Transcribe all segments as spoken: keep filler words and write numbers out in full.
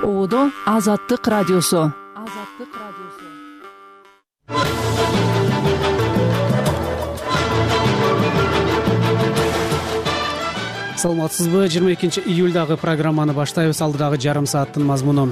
Оодо Азаттык радиосу. Азаттык радиосу. Саламатсызбы? жыйырма экинчи июлдагы программаны баштайбыз. Алдыдагы жарым сааттын мазмуну.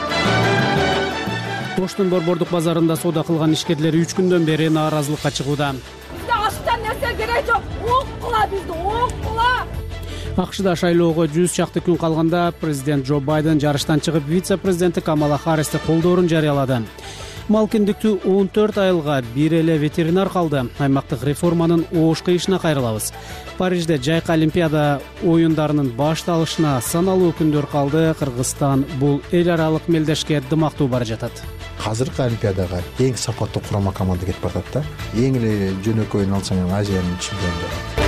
Оштун борбордук базарында соода кылган ишкерлер үч күндөн бери нааразылыкка чыгууда. Бизде аштан нерсе керек жок. Окула бизди, окула. АКШда шайлоого жүз чакты күн калганда президент Джо Байден жарыштан чыгып, вице-президенти Камала Харристи колдоорун жарыялады. Мал киндиктүү он төрт айылга бир эле ветеринар калды. Аймактык реформанын ош кыйышына кайрылабыз. Парижде жайкы Олимпиада оюндарынын башталышына саналуу күндөр калды. Кыргызстан бул эл аралык мелдешке дымактуу бара жатат. Азыркы Олимпиадага эң сапаттуу курама команда кетип барат да. Эң эле жөнөкөйүн алсаң Азиянын чемпиону.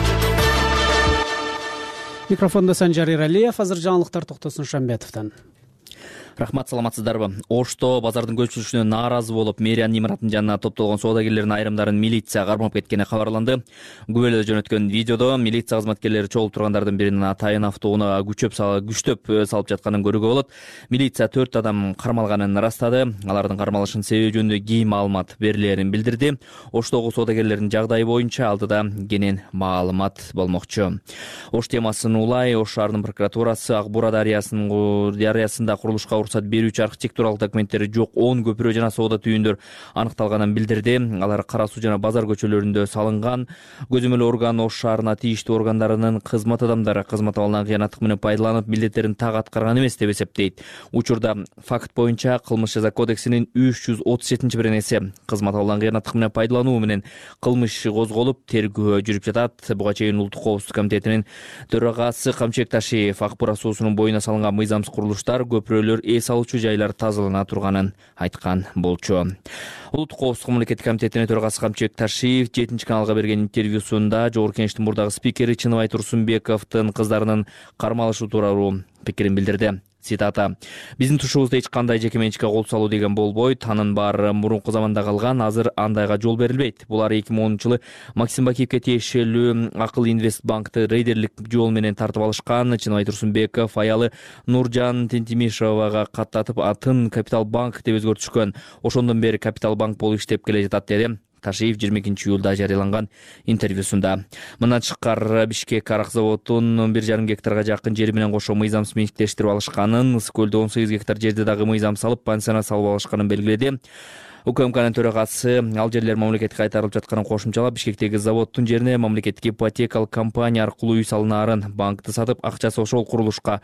Микрофонда Санжар Иралиев, азыр жаңылыктар Токтосун Шамбетовдон. Рахмат, саламатсыздарбы? Ошто базардын көчүрүшүнө нааразы болуп, мэриянын имаратынын жанына топтолгон соодагерлердин айрымдарын милиция кармап кеткени кабарланды. Күбөлөдө жөнөткөн видеодо милиция кызматкерлери чогулуп тургандардын биринин атайын автоунаа күчөп күчтөп салып жатканын көрүүгө болот. Милиция төрт адам кармалганын ырастады. Алардын кармалышынын себеби жөнүндө кийин маалымат берилерин билдирди. Оштогу соодагерлердин жагдайы боюнча алдыда кенен маалымат болмокчу. Ош темасын улай Ош шаарынын прокуратурасы Ак Бура дарыясынын дарыясында курулушка уруксат берүүчү архитектуралык документтери жок он көпүрө жана соода түйүндөр аныкталганын билдирди. Алар Кара суу жана базар көчөлөрүндө салынган. Көзөмөл орган Ош шаарына тийиштүү органдарынын кызмат адамдары кызмат абалынан кыянаттык менен пайдаланып милдеттерин так аткарган эмес деп эсептейт. Учурда факт боюнча кылмыш жаза кодексинин үч жүз отуз жетинчи беренеси кызмат абалынан кыянаттык менен пайдалануу менен кылмыш козголуп, тергөө жүрүп жатат. Буга чейин Улуттук коопсуздук комитетинин төрагасы Камчыбек Ташиев Ак Бура суусунун боюна салынган мыйзамсыз курулуштар, көпүрөлөр эс алуучу жайлар тазалана турганын айткан болчу. Улуттук коопсуздук мамлекеттик комитетинин төрагасы Камчыбек Ташиев жетинчи каналга берген интервьюсунда Жогорку Кеңештин мурдагы спикери Чыныбай Турсунбековдун кыздарынын кармалышы тууралуу пикирин билдирди. Цитата: «Биздин тушубузда эч кандай жеке менчикке кол салуу деген болбойт. Анын баары мурунку заманда калган. Азыр андайга жол берилбейт. Булар эки миң онунчу жылы Максим Бакиевке тиешелүү Акыл Инвестбанкты рейдерлик жол менен тартып алышкан. Чыныбай Турсунбеков аялы Нуржан Тентимишовага каттатып атын Капитал Банк деп өзгөртүшкөн. Ошондон бери Капитал Банк болуп иштеп келе жатат», деди Ташиев жыйырма экинчи июлда жарыяланган интервьюсунда. Мындан тышкары Бишкек арак заводунун бир жарым гектарга жакын жери менен кошо мыйзамсыз менчиктештирип алышканын, Ысык көлдө он сегиз гектар жерде дагы мыйзам салып, пансионат салып алышканын белгиледи. УКМКнын төрагасы ал жерлер мамлекетке кайтарылып жатканын кошумчалап, Бишкектеги заводдун жерине мамлекеттик ипотекалык компания аркылуу үй салынаарын, банкты сатып, акчасы ошол курулушка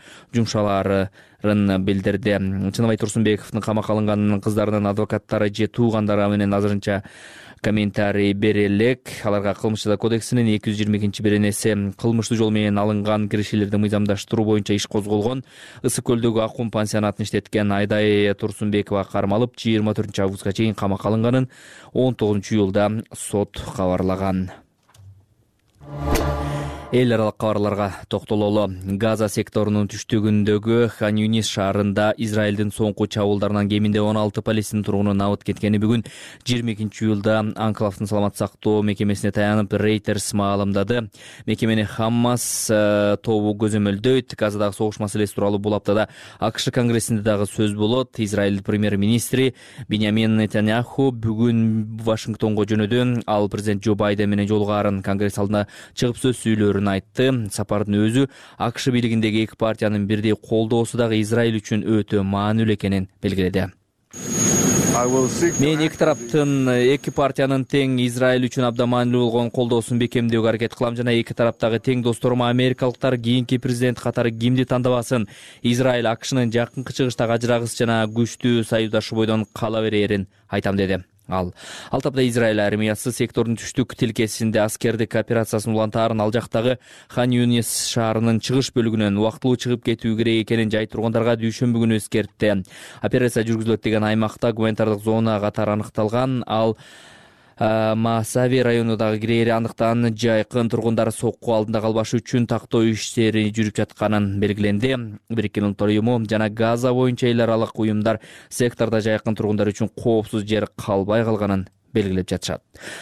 жумшалаарын билдирди. Чыныбай Турсунбековдун камакка алынганын кыздарынын адвокаттары же туугандары менен азырынча комментарий бере элек. Аларга кылмыш жаза кодексинин эки жүз жыйырма экинчи беренеси кылмыштуу жол менен алынган киришелерди мыйзамдаштыруу боюнча иш козголгон. Ысык көлдөгү Аккум пансионатын иштеткен Айдай Турсунбекова кармалып, жыйырма төртүнчү августка чейин камакка алынганын он тогузунчу июлда сот кабарлаган. Эл аралык кабарларга токтололу. Газа секторунун түштүгүндөгү Хан Юнис шаарында Израилдин соңку чабуулдарынан кеминде он алты палестин тургуну набыт кеткени бүгүн жыйырма экинчи июлда Анклавдын саламат сактоо мекемесине таянып Reuters маалымдады. Мекемени Хаммас тобу көзөмөлдөйт. Газадагы согуш маселеси тууралуу бул аптада АКШ конгрессинде дагы сөз болот. Израиль премьер-министри Биньямин Нетаньяху бүгүн Вашингтонго жөнөдү. Ал президент Джо Байден менен жолугаарын конгресс алдына чыгып сөз сүйлөрүн айтты. Сапардын өзү АКШ бийлигиндеги эки партиянын бирдей колдоосу дагы Израиль үчүн өтө маанилүү экенин белгиледи. Мен эки тараптын, эки партиянын тең Израиль үчүн абдан маанилүү болгон колдоосун бекемдөөгө аракет кылам жана эки тараптагы тең досторум америкалыктар кийинки президент катары кимди тандабасын, Израиль АКШнын жакынкы чыгыштагы ажырагыс жана күчтүү союздашы бойдон кала берерин айтам, деди. Ал ал тапта Израиль армиясы сектордун түштүк тилкесинде аскердик операциясын улантаарын, ал жактагы Хан Юнис шаарынын чыгыш бөлүгүнөн убактылуу чыгып кетүү керек экенин жай тургундарга дүйшөмбү күнү эскертти. Операция жүргүзүлөт деген аймакта гуманитардык зона катары аныкталган. Ал Масави районундагы кирээри андыктан жайкын тургундар сокку алдында калбаш үчүн тактоо иштери жүрүп жатканын белгиленди. Бириккен Улуттар уюму жана Газа боюнча эл аралык уюмдар сектордо жайкын тургундар үчүн коопсуз жер калбай калганын белгилеп жатышат.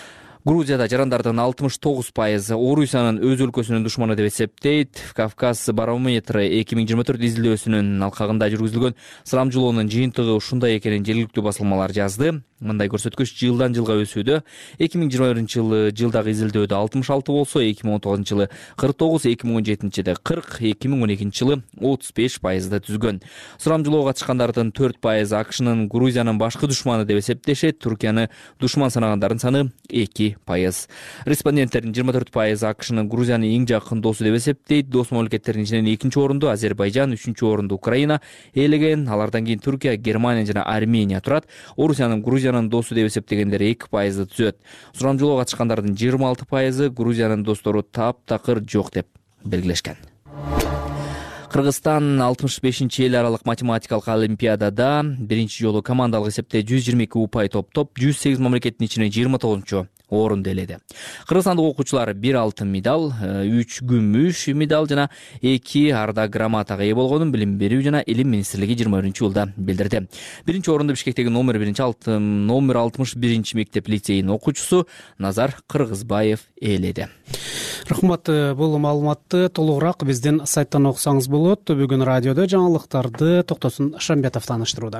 Грузияда жарандардын алтымыш тогуз пайызы Орусиянын өз өлкөсүнүн душманы деп эсептейт. Кавказ барометри эки миң жыйырма төрт изилдөөсүнүн алкагында жүргүзүлгөн саламжылоонун жыйынтыгы ушундай экенин жергиликтүү басылмалар жазды. Мындай көрсөткүч жылдан жылга өсүүдө. эки миң жыйырма биринчи жылы жылдагы изилдөөдө алтымыш алты болсо, эки миң он тогузунчу жылы кырк тогуз, эки миң он жетинчи жылы кырк, эки миң он экинчи жылы отуз беш пайызды түзгөн. Сурамжылоого катышкандардын төрт пайызы АКШнын Грузиянын башкы душманы деп эсептешет. Туркияны душман санагандардын саны эки пайыз. Респонденттердин жыйырма төрт пайызы АКШнын Грузияны эң жакын досу деп эсептейт. Дос мамлекеттердин ичинен экинчи орунду Азербайжан, үчүнчү орунду Украина ээлеген. Алардан кийин Түркия, Германия жана Армения турат. Орусиянын Грузиянын досу деп эсептегендер эки пайызды түзөт. Сурамжылоого катышкандардын жыйырма алты пайызы Грузиянын достору таптакыр жок деп белгилешкен. Кыргызстан алтымыш бешинчи эл аралык математикалык олимпиадада биринчи жолу командалык эсепте жүз жыйырма эки упай топтоп, жүз сегиз мамлекеттин ичинен жыйырма тогузунчу орунду ээледи. Кыргызстандык окуучулар бир алтын медаль, үч күмүш медаль жана эки арда грамотага ээ болгонун Билим берүү жана Илим министрлиги жыйырма биринчи жылда билдирди. Биринчи орунду Бишкектеги номер биринчи алтын номер алтымыш биринчи мектеп лицейинин окуучусу Назар Кыргызбаев ээледи. Рахмат, бул маалыматты толугураак биздин сайттан окусаңыз болот. Бүгүн радиодо жаңылыктарды Токтосун Шамбетов тааныштырууда.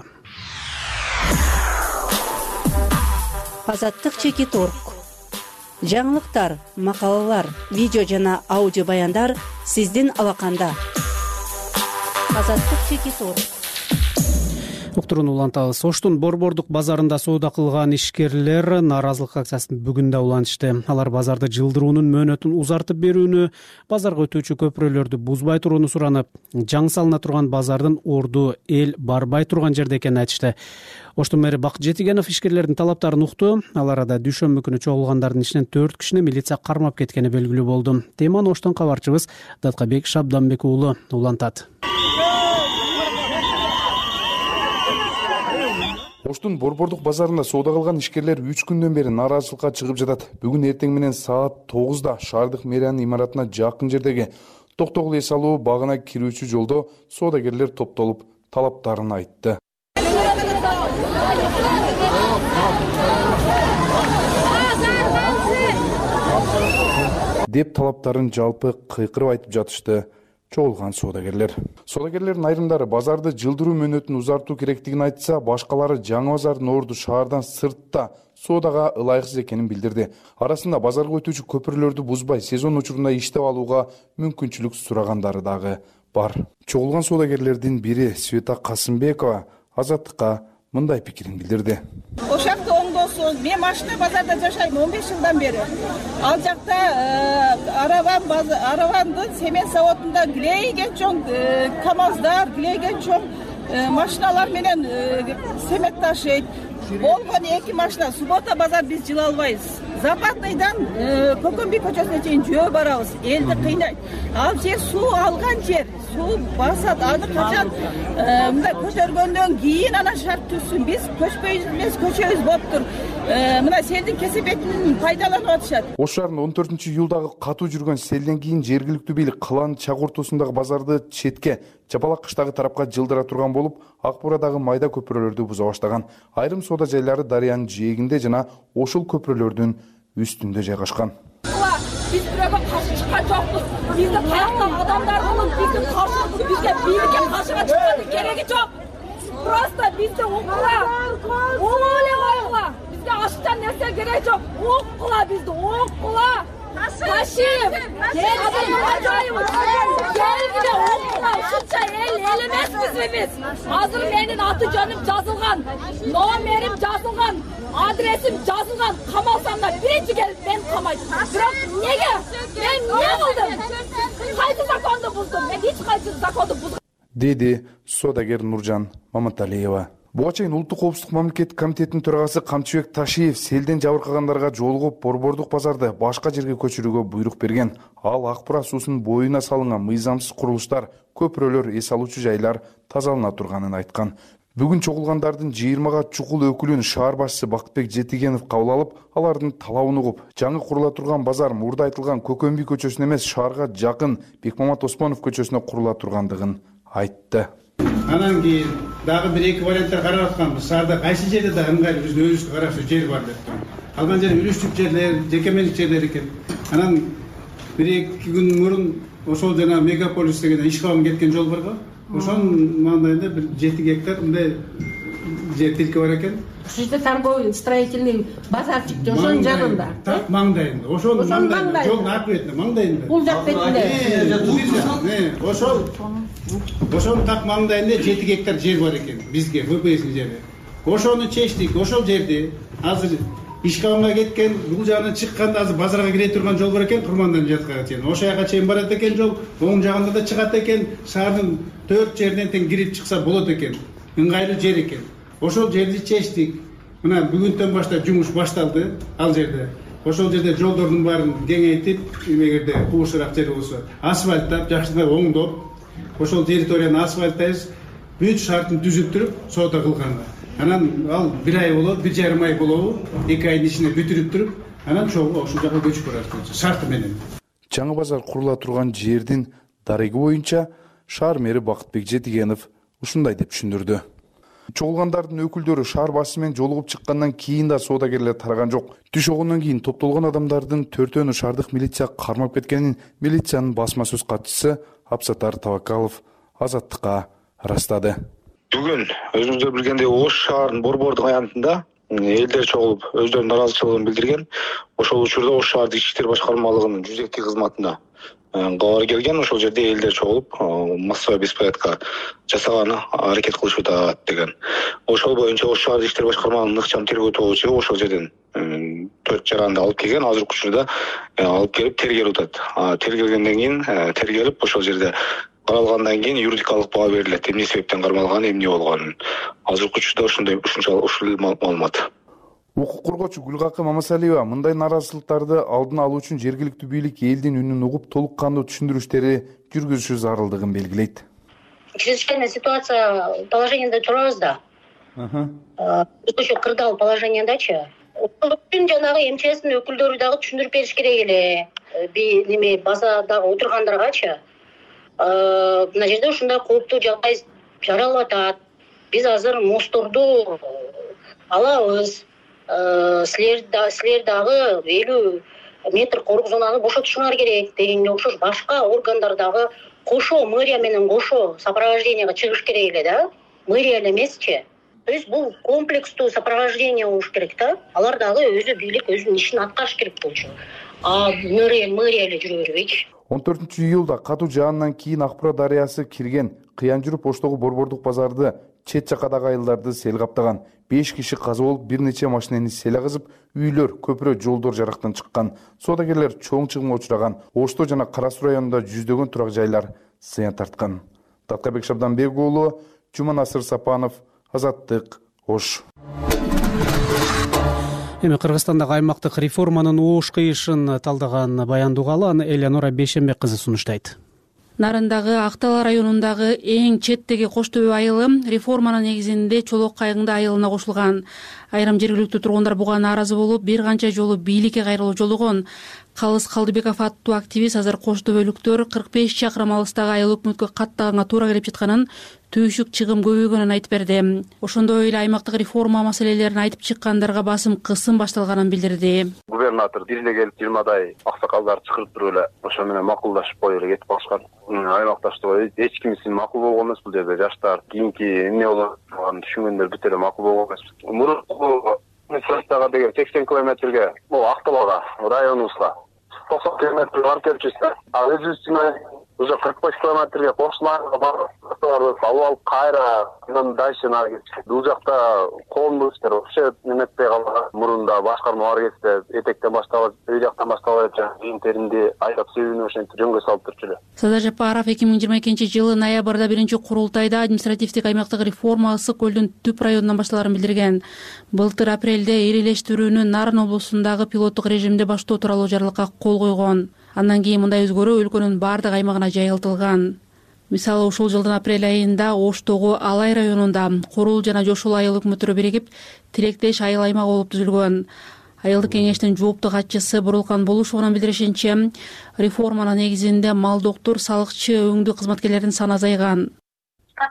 Азаттык чекит точка орг. Жаңылыктар, макалалар, видео жана аудио баяндар сиздин алаканда. Азаттык чекит точка орг. Уктуруну улантабыз. Оштун Борбордук базарында соода кылган ишкерлер нааразылык акциясын бүгүн да улантышты. Алар базарды жылдыруунун мөөнөтүн узартып берүүнү, базарга өтүүчү көпүрөлөрдү бузбай турууну суранып, жаңы салына турган базардын орду эл барбай турган жерде экенин айтышты. Оштун мэри Бакыт Жетигенов ишкерлердин талаптарын укту. Ал арада дүйшөмбү күнү чогулгандардын ичинен төрт кишини милиция кармап кеткени белгилүү болду. Теманы Оштон кабарчыбыз Даткабек Шабданбек уулу улантат. Оштун Борбордук базарында соода кылган ишкерлер үч күндөн бери нааразычылыкка чыгып жатат. Бүгүн эртең менен саат тогузда шаардык мэриянын имаратына жакын жердеги Токтогул эс алуу багына кирүүчү жолдо соодагерлер топтолуп талаптарын айтты. деп талаптарын жалпы кыйкырып айтып жатышты чогулган соодагерлер. Соодагерлердин айрымдары базарды жылдыруу мөөнөтүн узартуу керектигин айтса, башкалары жаңы базардын орду шаардан сыртта соодага ылайыксыз экенин билдирди. Арасында базарга өтүүчү көпүрлөрдү бузбай сезон учурунда иштеп алууга мүмкүнчүлүк сурагандары дагы бар. Чогулган соодагерлердин бири Света Касымбекова Азаттыкка мындай пикирин билдирди. Ошакта оңдосуз, мен машина базарда жашайм он беш жылдан бери. Ал жакта араван аравандын семен заводунда глейген чоң камаздар, глейген чоң машиналар менен семет ташыйт. Болгон эки машина суббота базар биз жыла албайбыз. Западныйдан Көкөнбүй көчөсүнө чейин жөө барабыз. Элди кыйнайт. Ал жер суу алган жер. Суу басат, аны качан мындай көтөргөндөн кийин анан шарт түзсүн. Биз көчпөйбүз эмес, көчөбүз болуптур. Мына селдин кесепетин пайдаланып атышат. Ош шаарында он төртүнчү июлдагы катуу жүргөн селден кийин жергиликтүү бийлик Кылан чак ортосундагы базарды четке, Чапалак кыштагы тарапка жылдыра турган болуп, Ак Буурадагы майда көпүрөлөрдү буза баштаган. Айрым соода жайлары дарыянын жээгинде жана ошол көпүрөлөрдүн үстүндө жайгашкан. Биз бирөөгө каршы чыккан жокпуз. Биздин каяктагы адамдардын биздин каршыбыз бизге бийликке каршыга чыккандын кереги жок. Просто бизди укула, укула эле койгула. Бизге ашыкча нерсе керек жок. Укула бизди, укула. Ташиев, ажайып, келгиле укула, ушунча эл эл эмеспизби биз? Азыр менин аты жөнүм жазылган, номерим жазылган, адресим жазылган. Камалсам да биринчи келип мен камайт. Бирок неге? Мен эмне кылдым? Кайсы законду буздум? Мен эч кайсы законду бузгам. Деди соодагер Нуржан Маматалиева. Буга чейин Улуттук коопсуздук мамлекеттик комитетинин төрагасы Камчыбек Ташиев селден жабыркагандарга жолугуп Борбордук базарды башка жерге көчүрүүгө буйрук берген. Ал Ак Буура суусунун боюна салынган мыйзамсыз курулуштар, көпүрөлөр, эс алуучу жайлар тазалана турганын айткан. Бүгүн чогулгандардын жыйырмага чукул өкүлүн шаар башчысы Бакытбек Жетигенов кабыл алып, алардын талабын угуп, жаңы курула турган базар мурда айтылган Көкөнбүй көчөсүнө эмес, шаарга жакын Бекмамат Осмонов көчөсүнө курула тургандыгын айтты. Анан кийин дагы бир эки варианттар карап атканбыз. Шаарда кайсы жерде да ыңгайлуу биздин өзүбүзгө караштуу жер бар деп. калган жери үлүштүк жерлер, жеке менчик жерлер экен. Анан бир эки күн мурун ошол жана мегаполис деген Ишкабам кеткен жол бар го. Ошонун маңдайында бир жети гектар мындай жер тилке бар экен. Ушул торговый строительный базарчик ошонун жагында. Так маңдайында. Ошонун маңдайында, жолдун ак бетинде, маңдайында. Бул жак бетинде. Ошол ошонун так маңдайында жети гектар жер бар экен бизге, ВПСнин жери. Ошону чечтик. Ошол жерди азыр Ишкабамга кеткен, бул жагынан чыкканда азыр базарга кире турган жол бар экен, Курмандан жаткага чейин. Ошол жака чейин барат экен жол, оң жагында да чыгат экен, шаардын төрт жеринен тең кирип чыкса болот экен. Ыңгайлуу жер экен. Ошол жерди чечтик. Мына бүгүндөн баштап жумуш башталды ал жерде. Ошол жерде жолдордун баарын кеңейтип, эгерде куушураак жер болсо, асфальттап, жакшылап оңдоп, ошол территорияны асфальттайбыз, бүт шартын түзүп туруп, соода кылганга. Анан ал бир ай болот, бир жарым ай болобу, эки айдын ичинде бүтүрүп туруп, анан ошол жака көчүп барабыз шарты менен. Жаңы базар курула турган жердин дареги боюнча шаар мэри Бакытбек Жетигенов ушундай деп түшүндүрдү. Чогулгандардын өкүлдөрү шаар башы менен жолугуп чыккандан кийин да соодагерлер тараган жок. Түш огондон кийин топтолгон адамдардын төртөөнү шаардык милиция кармап кеткенин милициянын басма сөз катчысы Абсатар Табакалов Азаттыкка ырастады. Бүгүн өзүңүздөр билгендей Ош шаарынын Борбордук аянтында элдер чогулуп өздөрүнүн наразычылыгын билдирген. Ошол учурда Ош шаардык ички иштер башкармалыгынын жүзөктүү кызматына кабар келген. Ошол жерде элдер чогулуп массовый беспорядка жасаганы аракет кылышып атат деген. Ошол боюнча Ош шаардык иштер башкармалыгынын ыкчам тергөө тобу ошол жерден төрт жаранды алып келген. Азыркы учурда алып келип тергелип атат. Тергелгенден кийин тергелип ошол жерде каралгандан кийин юридикалык баа берилет. Эмне себептен кармалган, эмне болгонун. Азыркы учурда ошондой ушунчалык ушул маалымат. Укук коргоочу Гүлгакы Мамасалиева мындай наразычылыктарды алдын алуу үчүн жергиликтүү бийлик элдин үнүн угуп толук кандуу түшүндүрүштери жүргүзүшү зарылдыгын белгилейт. Чрезвычайная ситуация положениеде турабыз да. Өтө кырдаал положениедачы. Ошон жанагы МЧСтин өкүлдөрү дагы түшүндүрүп бериш керек эле. Би неме базадагы отургандаргачы. Мына жерде ушундай кооптуу жагдай жаралып атат. Биз азыр мостторду алабыз. Силер дагы элүү метр корук зонаны бошотушуңар керек дегенге окшош башка органдардагы кошо мэрия менен кошо сопровождениега чыгыш керек эле да. Мэрия эле эмесчи. То есть бул комплекстүү сопровождение болуш керек да. Алар дагы өзү бийлик өзүнүн ишин аткарыш керек болчу. А мэрия мэрия эле жүрө бербейчи. он төртүнчү июлда катуу жаандан кийин Акпара дарыясы кирген. Кыян жүрүп Оштогу Борбордук базарды чет жакадагы айылдарды сел каптаган. беш киши каза болуп, бир нече машинени сел агызып, үйлөр, көпүрө, жолдор жарактан чыккан. Соодагерлер чоң чыгымга учураган. Ошто жана Кара Суу районунда жүздөгөн турак жайлар зыян тарткан. Таткабек Шабданбек уулу, Жуманасыр Сапанов, Азаттык, Ош. Эми Кыргызстандагы аймактык реформанын оош кыйышын талдаган баяндуугалы аны Элеонора Бейшенбек кызы сунуштайт. Нарындагы Актала районундагы эң четтеги Кош Төбө айылы реформанын негизинде Чолок Кайгыңды айылына кошулган. Айрым жергиликтүү тургундар буга нааразы болуп, бир канча жолу бийликке кайрылуу жолугон. Калыс Калдыбеков аттуу активист азыр Кош Төбөлүктөр кырк беш чакырым алыстагы айыл өкмөткө каттаганга туура келип жатканын, түйшүк чыгым көбөйгөнүн айтып берди. Ошондой эле аймактык реформа маселелерин айтып чыккандарга басым кысым башталганын билдирди. Губернатор бирге келип жыйырмадай аксакалдар чакырып туруп эле ошо менен макулдашып коюп эле кетип калышкан. Аймакташтык эч ким үчүн макул болгон эмес бул жерде. Жаштар кийинки эмне болот дегенди түшүнгөндөр бүт эле макул болгон эмес. Мурунку Мисрастага деген сексен километрге, бул Акталага, районубузга токсон километр барып келип жүрсө, ал өзүбүздүн уже кырк беш километрге кошуларга барып, алып алып кайра андан дальше нары кетти. Бул жакта коомдуктар вообще неметпей калган. Мурунда башкарма бар кетти, этектен башталып, үй жактан башталып, жыйынтеринди айдап сөйүнүп ошентип жөнгө салып турчу эле. Садыр Жапаров эки миң жыйырма экинчи жылы ноябрда биринчи курултайда административдик аймактык реформа Ысык көлдүн түп районунан башталарын билдирген. Былтыр апрелде элелештирүүнү Нарын облусундагы пилоттук режимде баштоо тууралуу жарлыкка кол койгон. Андан кийин мындай өзгөрүү өлкөнүн бардык аймагына жайылтылган. Мисалы ушул жылдын апрель айында Оштогу Алай районунда Курул жана Жошул айыл өкмөттөрү биригип тилектеш айыл аймагы болуп түзүлгөн. Айылдык кеңештин жооптуу катчысы Бурулкан Болушованын билдиришинче, реформанын негизинде малдоктор, салыкчы, өңдүү кызматкерлердин саны азайган. Штаттар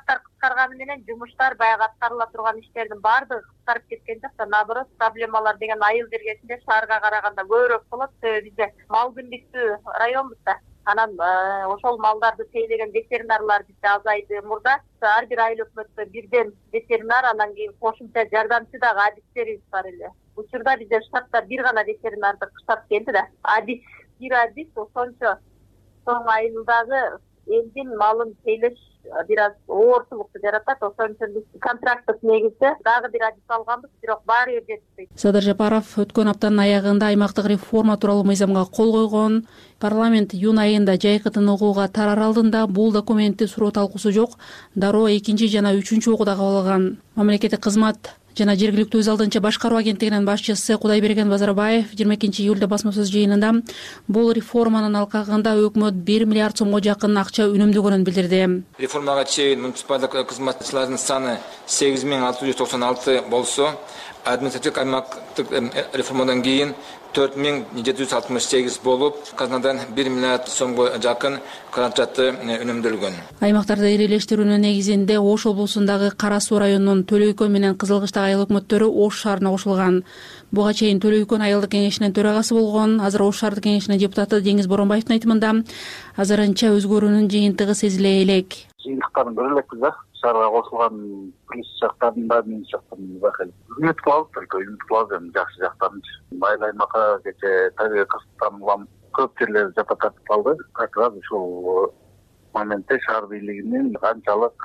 башкарганы менен жумуштар баягы аткарыла турган иштердин баардыгы кыскарып кеткен жок да, наоборот, проблемалар деген айыл жергесинде шаарга караганда көбүрөөк болот. Себеби бизде мал күндүктүү районбуз да. Анан ошол малдарды тейлеген ветеринарлар бизде азайды. Мурда ар бир айыл өкмөттө бирден ветеринар, анан кийин кошумча жардамчы дагы адистерибиз бар эле. Учурда бизде штатта бир гана ветеринардык штат келди да. Адис, бир адис ошончо соң айылдагы элдин малын тейлеш бир аз оорчулукту жаратат. Ошон үчүн биз контракттык негизде дагы бир адис алганбыз, бирок баары бир жетишпейт. Садыр Жапаров өткөн аптанын аягында аймактык реформа тууралуу мыйзамга кол койгон. Парламент июнь айында жайкытын угууга тарар алдында бул документти суроо талкуусу жок, дароо экинчи жана үчүнчү окууда кабыл алган. Мамлекеттик кызмат жана жергиликтүү өз алдынча башкаруу агенттигинин башчысы Кудайберген Базарбаев жыйырма экинчи июлда басма сөз жыйынында бул реформанын алкагында өкмөт бир миллиард сомго жакын акча үнөмдөгөнүн билдирди. Реформага чейин муниципалдык кызматчылардын саны сегиз миң алты жүз токсон алты болсо, административдик аймактык реформадан кийин төрт миң жети жүз алтымыш сегиз болуп, казнадан бир миллиард сомго жакын каражаты үнөмдөлгөн. Аймактарды ирелештирүүнүн негизинде Ош облусундагы Кара Суу районунун Төлөйкөн менен Кызылкыштагы айыл өкмөттөрү Ош шаарына кошулган. Буга чейин Төлөйкөн айылдык кеңешинин төрагасы болгон. Азыр Ош шаардык кеңешинин депутаты Деңиз Боронбаевдин айтымында азырынча өзгөрүүнүн жыйынтыгы сезиле элек. Жыйынтыктарын көрө элекпиз да. Шаарга кошулган плюс жактарын да, минус жактарын бакел. Үмүт кылабыз, только үмүт кылабыз, жакшы жактарын. Майыл аймакка кече табигый кырсыктан улам көп жерлер жапа тартып калды. Как раз ушул моментте шаар бийлигинин канчалык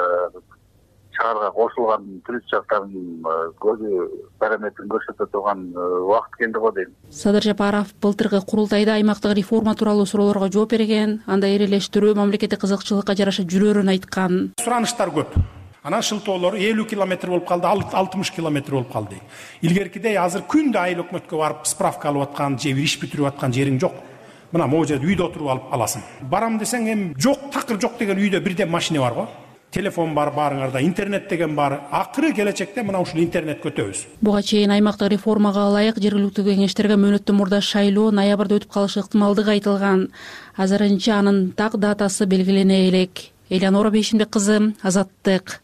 шаарга кошулган плюс жактарын көзү параметрин көрсөтө турган убакыт келди го дейм. Садыр Жапаров былтыркы курултайда аймактык реформа тууралуу суроолорго жооп берген, анда ирелештирүү мамлекеттик кызыкчылыкка жараша жүрөрүн айткан. Сураныштар көп. Анан шылтоолор элүү километр болуп калды, алтымыш километр болуп калды. Илгеркидей азыр күндө айыл өкмөткө барып справка алып аткан же иш бүтүрүп аткан жериң жок. Мына могу жерде үйдө отуруп алып аласың. Барам десең эми жок, такыр жок деген үйдө бирден машина бар го. Телефон бар баарыңарда, интернет деген бар. Акыры келечекте мына ушул интернет көтөбүз. Буга чейин аймактык реформага ылайык жергиликтүү кеңештерге мөөнөттөн мурда шайлоо ноябрда өтүп калышы ыктымалдыгы айтылган. Азырынча анын так датасы белгилене элек. Элеонора Бейшимбек кызы, Азаттык.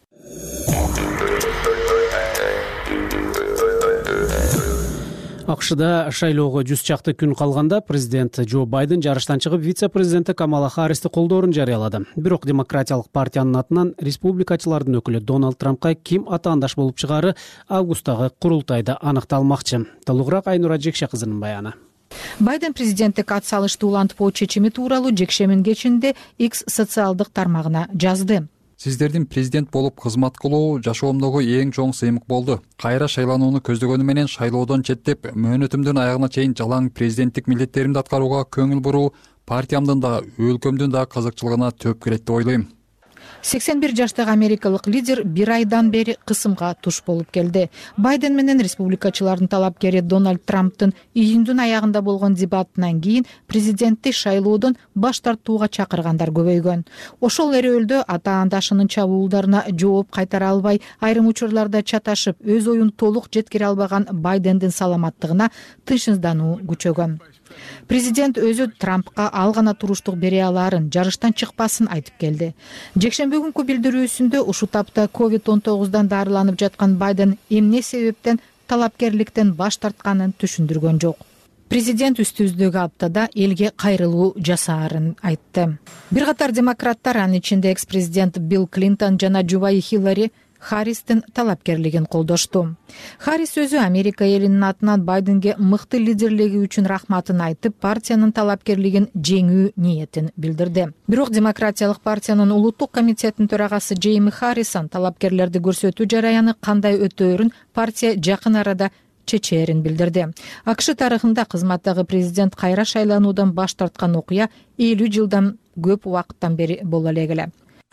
акшда шайлоого жүз чакты күн калганда президент Джо Байден жарыштан чыгып вице-президенти Камала Харристи колдоорун жарыялады. Бирок демократиялык партиянын атынан республикачылардын өкүлү Дональд Трампка ким атаандаш болуп чыгары августтагы курултайда аныкталмакчы. Толугураак Айнура Жекше кызынын баяны. Байден президенттик ат салышты улантпоо чечими тууралуу жекшемин кечинде X социалдык тармагына жазды. Сиздердин президент болуп кызмат кылуу жашоомдогу эң чоң сыймык болду. Кайра шайланууну көздөгөнү менен шайлоодон четтеп, мөөнөтүмдүн аягына чейин жалаң президенттик милдеттеримди аткарууга көңүл буруу партиямдын да, өлкөмдүн да кызыкчылыгына төп келет деп ойлойм. сексен бир жаштагы америкалык лидер бир айдан бери кысымга туш болуп келди. Байден менен республикачылардын талапкери Дональд Трамптын июндун аягында болгон дебатынан кийин президентти шайлоодон баш тартууга чакыргандар көбөйгөн. Ошол эрөөлдө атаандашынын чабуулдарына жооп кайтара албай, айрым учурларда чаташып, өз оюн толук жеткире албаган Байдендин саламаттыгына тынчсыздануу күчөгөн. Президент өзү Трампка ал гана туруштук бере алаарын, жарыштан чыкпасын айтып келди. Жекшемби күнкү билдирүүсүндө ушул тапта ковид он тогуздан дарыланып жаткан Байден эмне себептен талапкерликтен баш тартканын түшүндүргөн жок. Президент үстүбүздөгү аптада элге кайрылуу жасаарын айтты. Бир катар демократтар, анын ичинде экс-президент Билл Клинтон жана жубайы Хиллари Харристин талапкерлигин колдошту. Харрис өзү Америка элинин атынан Байденге мыкты лидерлиги үчүн рахматын айтып, партиянын талапкерлигин жеңүү ниетин билдирди. Бирок демократиялык партиянын улуттук комитетинин төрагасы Джейми Харрисон талапкерлерди көрсөтүү жараяны кандай өтөөрүн партия жакын арада чечээрин билдирди. АКШ тарыхында кызматтагы президент кайра шайлануудан баш тарткан окуя элүү жылдан көп убакыттан бери боло элек.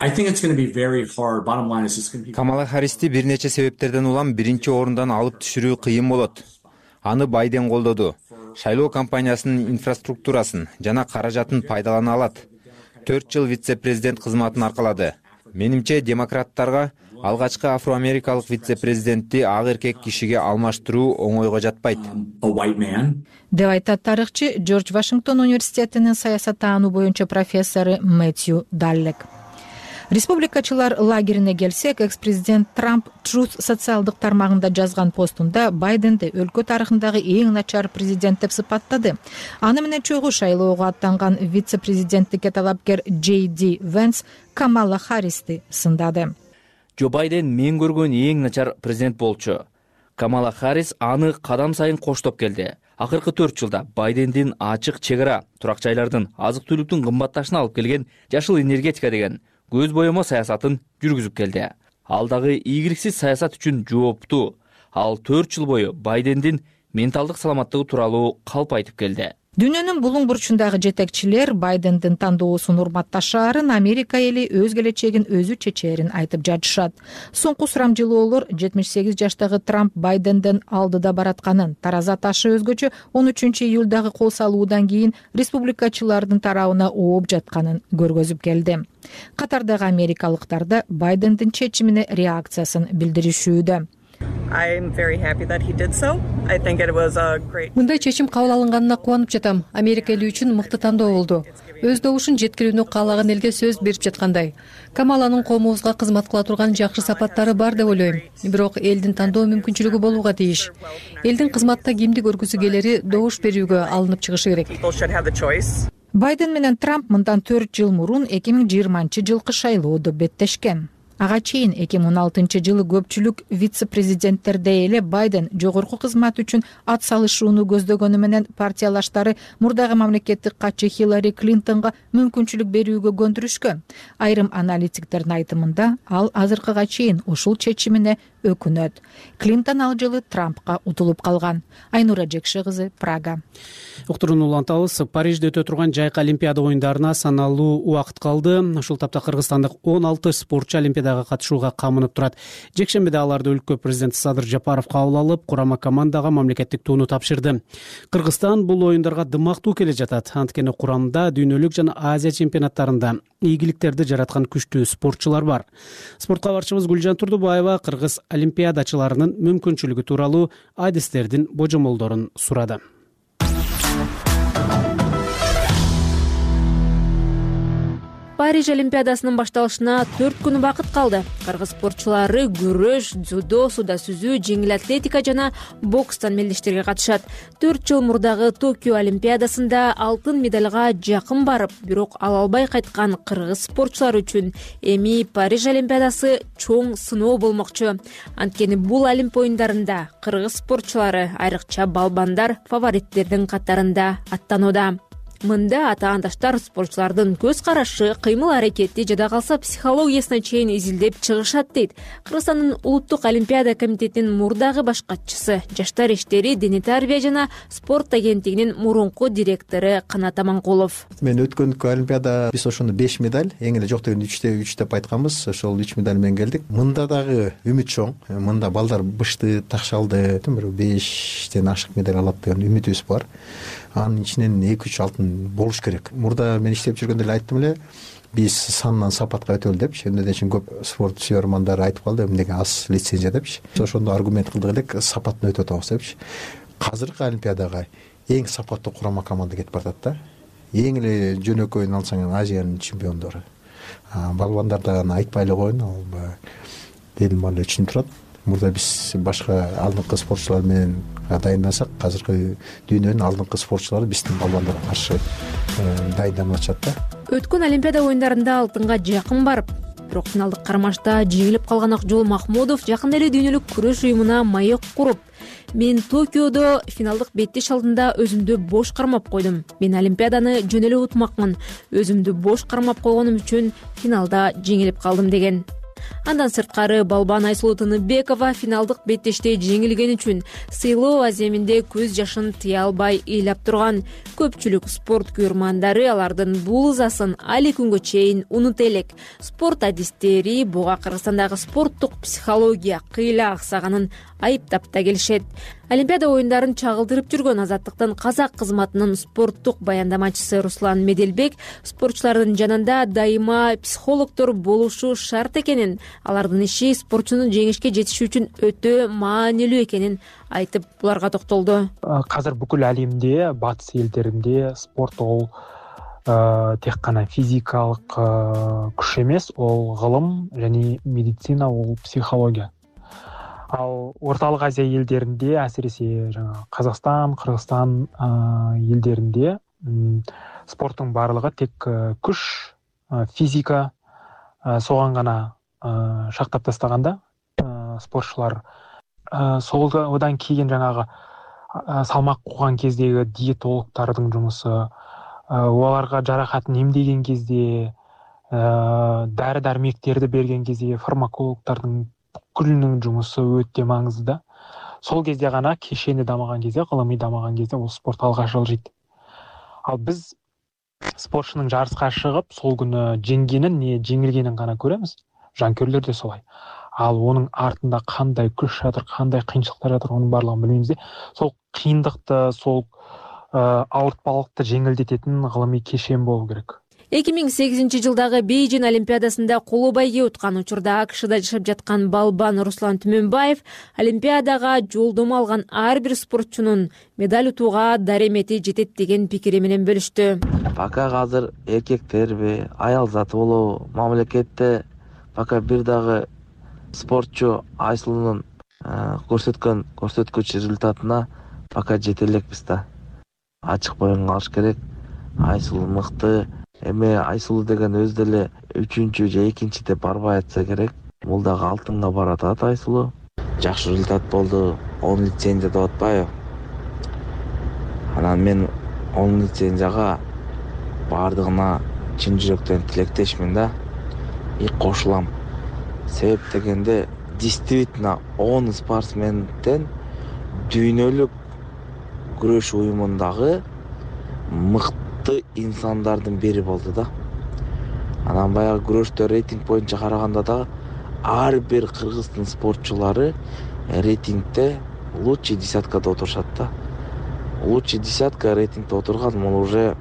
Камала Харристи бир нече себептерден улам биринчи орундан алып түшүрүү кыйын болот. Аны Байден колдоду. Шайлоо кампаниясынын инфраструктурасын жана каражатын пайдалана алат. төрт жыл вице-президент кызматын аркалады. Менимче демократтарга алгачкы афроамерикалык вице-президентти ак эркек кишиге алмаштыруу оңойго жатпайт. Деп айтат тарыхчы Джордж Вашингтон университетинин саясат таануу боюнча профессору Мэтью Даллек. республикачылар лагерине келсек, экс-президент Трамп Truth социалдык тармагында жазган постунда Байденди өлкө тарыхындагы эң начар президент деп сыпаттады. Аны менен чогуу шайлоого аттанган вице-президенттикке талапкер Джей Ди Венс Камала Харристи сындады. Джо Байден мен көргөн эң начар президент болчу. Камала Харрис аны кадам сайын коштоп келди. Акыркы төрт жылда Байдендин ачык чегара, турак жайлардын, азык-түлүктүн кымбатташына алып келген жашыл энергетика деген көз боёмо саясатын жүргүзүп келди. Ал дагы ийгиликсиз саясат үчүн жооптуу. Ал төрт жыл бою Байдендин менталдык саламаттыгы тууралуу калп айтып келди. Дүйнөнүн булуң бурчундагы жетекчилер Байдендин тандоосун урматташаарын, Америка эли өз келечегин өзү чечээрин айтып жатышат. Соңку сурамжылоолор жетимиш сегиз жаштагы Трамп Байденден алдыда баратканын, тараза ташы өзгөчө он үчүнчү июлдагы кол салуудан кийин республикачылардын тарабына ооп жатканын көргөзүп келди. Катардагы америкалыктар да Байдендин чечимине реакциясын билдиришүүдө. Мындай чечим кабыл алынганына кубанып жатам. Америка эли үчүн мыкты тандоо болду. Өз добушун жеткирүүнү каалаган элге сөз берип жаткандай. Камаланын коомубузга кызмат кыла турган жакшы сапаттары бар деп ойлойм. Бирок элдин тандоо мүмкүнчүлүгү болууга тийиш. Элдин кызматта кимди көргүсү келери добуш берүүгө алынып чыгышы керек. Байден менен Трамп мындан төрт жыл мурун эки миң жыйырманчы жылкы шайлоодо беттешкен. Ага чейин эки миң он алтынчы жылы көпчүлүк вице-президенттерде эле Байден жогорку кызмат үчүн ат салышууну көздөгөнү менен партиялаштары мурдагы мамлекеттик катчы Хиллари Клинтонго мүмкүнчүлүк берүүгө көндүрүшкөн. Айрым аналитиктердин айтымында ал азыркыга чейин ушул чечимине өкүнөт. Клинтон ал жылы Трампка утулуп калган. Айнура Жекши кызы, Прага. Уктурууну улантабыз. Парижде өтө турган жайкы Олимпиада оюндарына саналуу убакыт калды. Ушул тапта кыргызстандык он алты спортчу Олимпиадага катышууга камынып турат. Жекшембиде аларды өлкө президенти Садыр Жапаров кабыл алып, курама командага мамлекеттик тууну тапшырды. Кыргызстан бул оюндарга дымактуу келе жатат. Анткени курамда дүйнөлүк жана Азия чемпионаттарында ийгиликтерди жараткан күчтүү спортчулар бар. Спорт кабарчыбыз Гүлжан Турдубаева кыргыз олимпиадачыларынын мүмкүнчүлүгү тууралуу адистердин божомолдорун сурады. Париж Олимпиадасынын башталышына төрт күн убакыт калды. Кыргыз спортчулары күрөш, дзюдо, суда сүзүү, жеңил атлетика жана бокстан мелдештерге катышат. төрт жыл мурдагы Токио Олимпиадасында алтын медалга жакын барып, бирок ала албай кайткан кыргыз спортчулар үчүн эми Париж Олимпиадасы чоң сыноо болмокчу. Анткени бул Олимп оюндарында кыргыз спортчулары, айрыкча балбандар, фавориттердин катарында аттанууда. Мында атаандаштар спортчулардын көз карашы, кыймыл аракети жада калса психологиясына чейин изилдеп чыгышат дейт Кыргызстандын улуттук олимпиада комитетинин мурдагы баш катчысы, жаштар иштери, дене тарбия жана спорт агенттигинин мурунку директору Канат Аманкулов. Мен өткөндүкү олимпиада биз ошондо беш медаль, эң эле жок дегенде үчтө үч деп айтканбыз. Ошол үч медаль менен келдик. Мында дагы үмүт чоң. Мында балдар бышты, такшалды, бир бештен ашык медаль алат деген үмүтүбүз бар. Анын ичинен эки үч алтын болуш керек. Мурда мен иштеп жүргөндө эле айттым эле, биз сандан сапатка өтөлү депчи. Эмнеден үчүн көп спорт сүйөр мамандар айтып калды, эмнеге аз лицензия депчи. Ошондо аргумент кылдык элек, сапатын өтөп атабыз депчи. Азыркы олимпиадага эң сапаттуу курама команда кетип баратат да. Эң эле жөнөкөйүн алсаң Азиянын чемпиондору. Балбандарда аны айтпай эле коеюн, ал элдин маали үчүн турат. Мурда биз башка алдыңкы спортчулар менен дайындасак, азыркы дүйнөнүн алдыңкы спортчулары биздин балбандарга каршы дайынданып атышат да. Өткөн Олимпиада оюндарында алтынга жакын барып, бирок финалдык кармашта жеңилип калган Акжол Махмудов жакында эле дүйнөлүк күрөш уюмуна маек куруп, мен Токиодо финалдык беттеш алдында өзүмдү бош кармап койдум. Мен Олимпиаданы жөн эле утмакмын. Өзүмдү бош кармап койгонум үчүн финалда жеңилип калдым деген. Андан сырткары балбан Айсулуу Тыныбекова финалдык беттеште жеңилген үчүн сыйлоо аземинде көз жашын тыя албай ыйлап турган. Көпчүлүк спорт күйөрмандары алардын бул ызасын али күнгө чейин унута элек. Спорт адистери буга Кыргызстандагы спорттук психология кыйла аксаганын айыптап да келишет. Олимпиада оюндарын чагылдырып жүргөн Азаттыктын казак кызматынын спорттук баяндамачысы Руслан Меделбек спортчулардын жанында дайыма психологдор болушу шарт экенин, алардын иши спортчунун жеңишке жетиши үчүн өтө маанилүү экенин айтып, буларга токтолду. Азыр бүкүл әлемде, батыс элдеринде спорт ол тек гана физикалык күч эмес, ол гылым және медицина, ол психология. Ал Орталық Азия елдерінде, әсіресе жаңа Қазақстан, Қырғызстан елдерінде спорттың барлығы тек күш, физика, соған ғана шақтап тастағанда спортшылар. Сол одан кейін жаңағы салмақ қуған кездегі диетологтардың жұмысы, оларға жарақатын емдеген кезде, дәрі-дәрмектерді берген кезде фармакологтардың бүкілінің жұмысы өте маңызды. Сол кезде ғана кешенді дамыған кезде, ғылыми дамыған кезде ол спорт алға жылжиды. Ал біз спортшының жарысқа шығып, сол күні жеңгенін, не жеңілгенін ғана көреміз. Жанкүйерлер де солай. Ал оның артында қандай күш жатыр, қандай қиыншылықтар жатыр, оның барлығын білмейміз де. Сол қиындықты, сол ауыртпалықты жеңілдететін ғылыми кешен болу керек. эки миң сегизинчи жылдагы Бейжин олимпиадасында коло байге уткан учурда АКШда жашап жаткан балбан Руслан Түмөнбаев олимпиадага жолдомо алган ар бир спортчунун медаль утууга даремети жетет деген пикири менен бөлүштү. Пока азыр эркектерби, аял заты болобу, мамлекетте пока бир дагы спортчу Айсулунун көрсөткөн көрсөткүч результатына пока жете элекпиз да. Ачык боюн калыш керек. Айсулу мыкты. Эми Айсулу деген өз деле үчүнчү же экинчи деп барбай атса керек. Бул дагы алтынга баратат Айсулу. Жакшы результат болду. он лицензия деп атпайбы? Анан мен он лицензияга бардыгына чын жүрөктөн тилектешмин да. И кошулам. Себеп дегенде действительно он спортсменден дүйнөлүк күрөш уюмундагы мыкты инсандардын бири болду да. Анан баягы күрөштө рейтинг боюнча караганда да ар бир кыргыздын спортчулары рейтингде лучший десяткада отурушат да. Лучший десятка рейтингде отурган, бул уже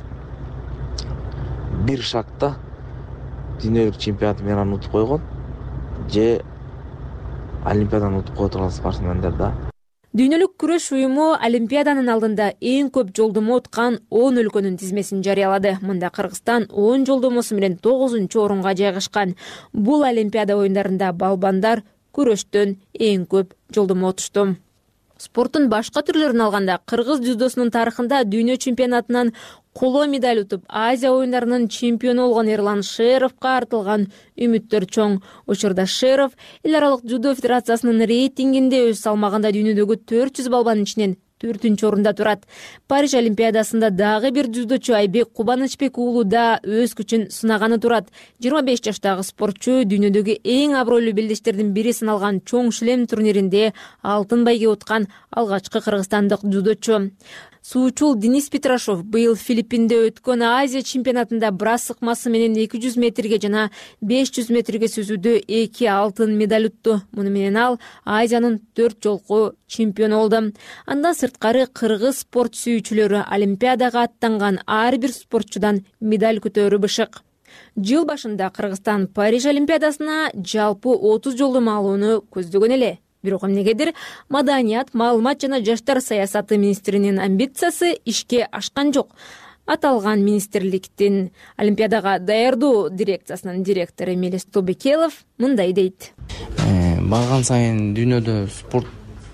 бир шагта дүйнөлүк чемпионат менен утуп койгон же олимпиаданы утуп кое турган спортсмендер да. Дүйнөлүк күрөш уюму олимпиаданын алдында эң көп жолдомо уткан он өлкөнүн тизмесин жарыялады. Мында Кыргызстан он жолдомосу менен тогузунчу орунга жайгашкан. Бул олимпиада оюндарында балбандар күрөштөн эң көп жолдомо утушту. Спорттун башка түрлөрүн алганда кыргыз дзюдосунун тарыхында дүйнө чемпионатынан коло медаль утуп, Азия оюндарынын чемпиону болгон Эрлан Шеровго артылган үмүттөр чоң. Учурда Шеров эл аралык дзюдо федерациясынын рейтингинде өз салмагында дүйнөдөгү төрт жүз балбанын ичинен төртүнчү орунда турат. Париж олимпиадасында дагы бир дзюдочу Айбек Кубанычбек уулу да өз күчүн сынаганы турат. жыйырма беш жаштагы спортчу дүйнөдөгү эң абройлуу белдештердин бири саналган чоң шлем турниринде алтын байге уткан алгачкы кыргызстандык дзюдочу. Суучул Денис Петрашов быйыл Филиппинде өткөн Азия чемпионатында брас сыкмасы менен эки жүз метрге жана беш жүз метрге сүзүүдө эки алтын медаль утту. Муну менен ал Азиянын төрт жолку чемпиону болду. Андан сырткары кыргыз спорт сүйүүчүлөрү олимпиадага аттанган ар бир спортчудан медаль күтөөрү бышык. Жыл башында Кыргызстан Париж олимпиадасына жалпы отуз жолдомо алууну көздөгөн эле. Бирок эмнегедир маданият, маалымат жана жаштар саясаты министринин амбициясы ишке ашкан жок. Аталган министрликтин олимпиадага даярдоо дирекциясынын директору Мелис Тобекелов мындай дейт. Барган сайын дүйнөдө спорт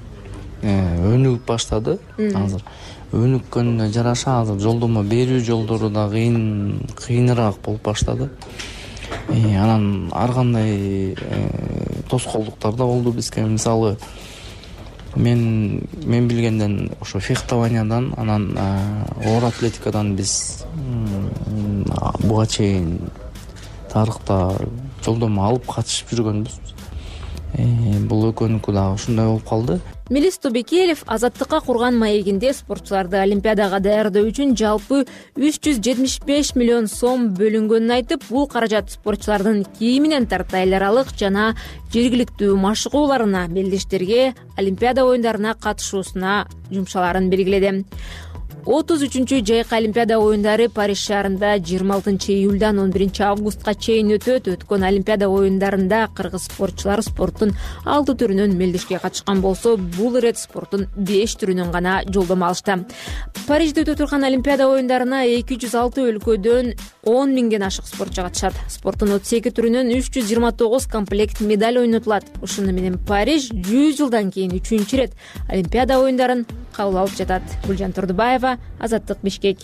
өнүгүп баштады. Азыр өнүккөнүнө жараша азыр жолдомо берүү жолдору да кыйын кыйыныраак болуп баштады. Анан ар кандай тоскоолдуктар да болду бизге. Мисалы, мен мен билгенден ошо фехтованиядан, анан оор атлетикадан биз буга чейин тарыхта жолдомо алып катышып жүргөнбүз. Бул экөөнүкү дагы ушундай болуп калды. Мелис Тобекелов азаттыкка курган маегинде спортчуларды олимпиадага даярдоо үчүн жалпы үч жүз жетимиш беш миллион сом бөлүнгөнүн айтып, бул каражат спортчулардын кийиминен тарта эл аралык жана жергиликтүү машыгууларына, белдештерге, олимпиада оюндарына катышуусуна жумшаларын белгиледи. отуз үчүнчү жайкы олимпиада оюндары Париж шаарында жыйырма алтынчы июлдан он биринчи августка чейин өтөт. Өткөн олимпиада оюндарында кыргыз спортчулары спорттун алты түрүнөн мелдешке катышкан болсо, бул ирет спорттун беш түрүнөн гана жолдомо алышты. Парижде өтө турган олимпиада оюндарына эки жүз алты өлкөдөн он миңден ашык спортчу катышат. Спорттун отуз эки түрүнөн үч жүз жыйырма тогуз комплект медаль ойнотулат. Ушуну менен Париж жүз жылдан кийин үчүнчү ирет олимпиада оюндарын кабыл алып жатат. Гүлжан Турдубаева, Азаттык, Бишкек.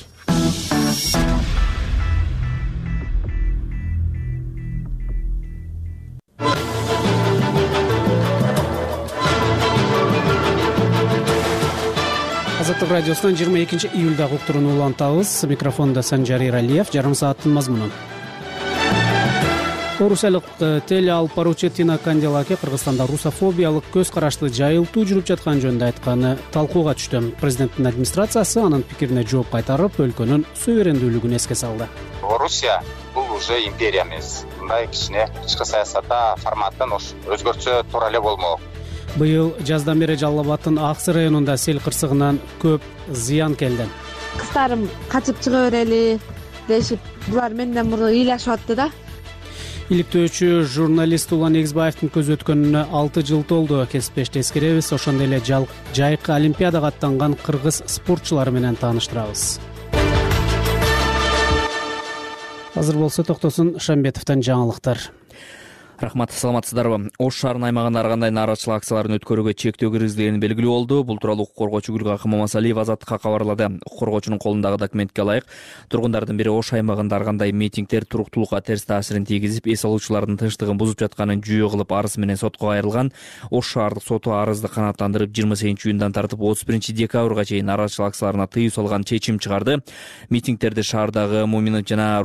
Азаттык радиосунан жыйырма экинчи июлдагы уктурууну улантабыз. Микрофондо Санжар Иралиев. Жарым сааттын мазмуну. Орусиялык теле алып баруучу Тина Канделаке Кыргызстанда русофобиялык көз карашты жайылтуу жүрүп жаткан жөнүндө айтканы талкууга түштү. Президенттин администрациясы анын пикирине жооп кайтарып, өлкөнүн суверендүүлүгүн эске салды. Орусия бул уже империя эмес. Мындай кичине ички саясатта форматтын өзгөртсө туура эле болмок. Быйыл жаздан бери Жалал Абадтын Аксы районунда сел кырсыгынан көп зыян келди. Кыздарым качып чыга берели дешип, булар менден мурда ыйлашып атты да. Иликтөөчү журналист Улан Эгизбаевдин көз өткөнүнө алты жыл толду. Кесиптешти эскеребиз. Ошондой эле жайкы олимпиадага аттанган кыргыз спортчулары менен тааныштырабыз. Азыр болсо токтосун Шамбетовдон жаңылыктар. Рахмат, саламатсыздарбы? Ош шаарынын аймагында ар кандай нааразычылык акцияларын өткөрүүгө чектөө киргизилгени белгилүү болду. Бул тууралуу укук коргоочу Гүлгакы Мамасалиева Азаттыкка кабарлады. Укук коргоочунун колундагы документке ылайык, тургундардын бири Ош аймагында ар кандай митингдер туруктуулукка терс таасирин тийгизип, эс алуучулардын тынчтыгын бузуп жатканын жүйө кылып арыз менен сотко кайрылган. Ош шаардык соту арызды канааттандырып, жыйырма сегизинчи июндан тартып отуз биринчи декабрга чейин нааразычылык акцияларына тыюу салган чечим чыгарды. Митингдерди шаардагы Муминов жана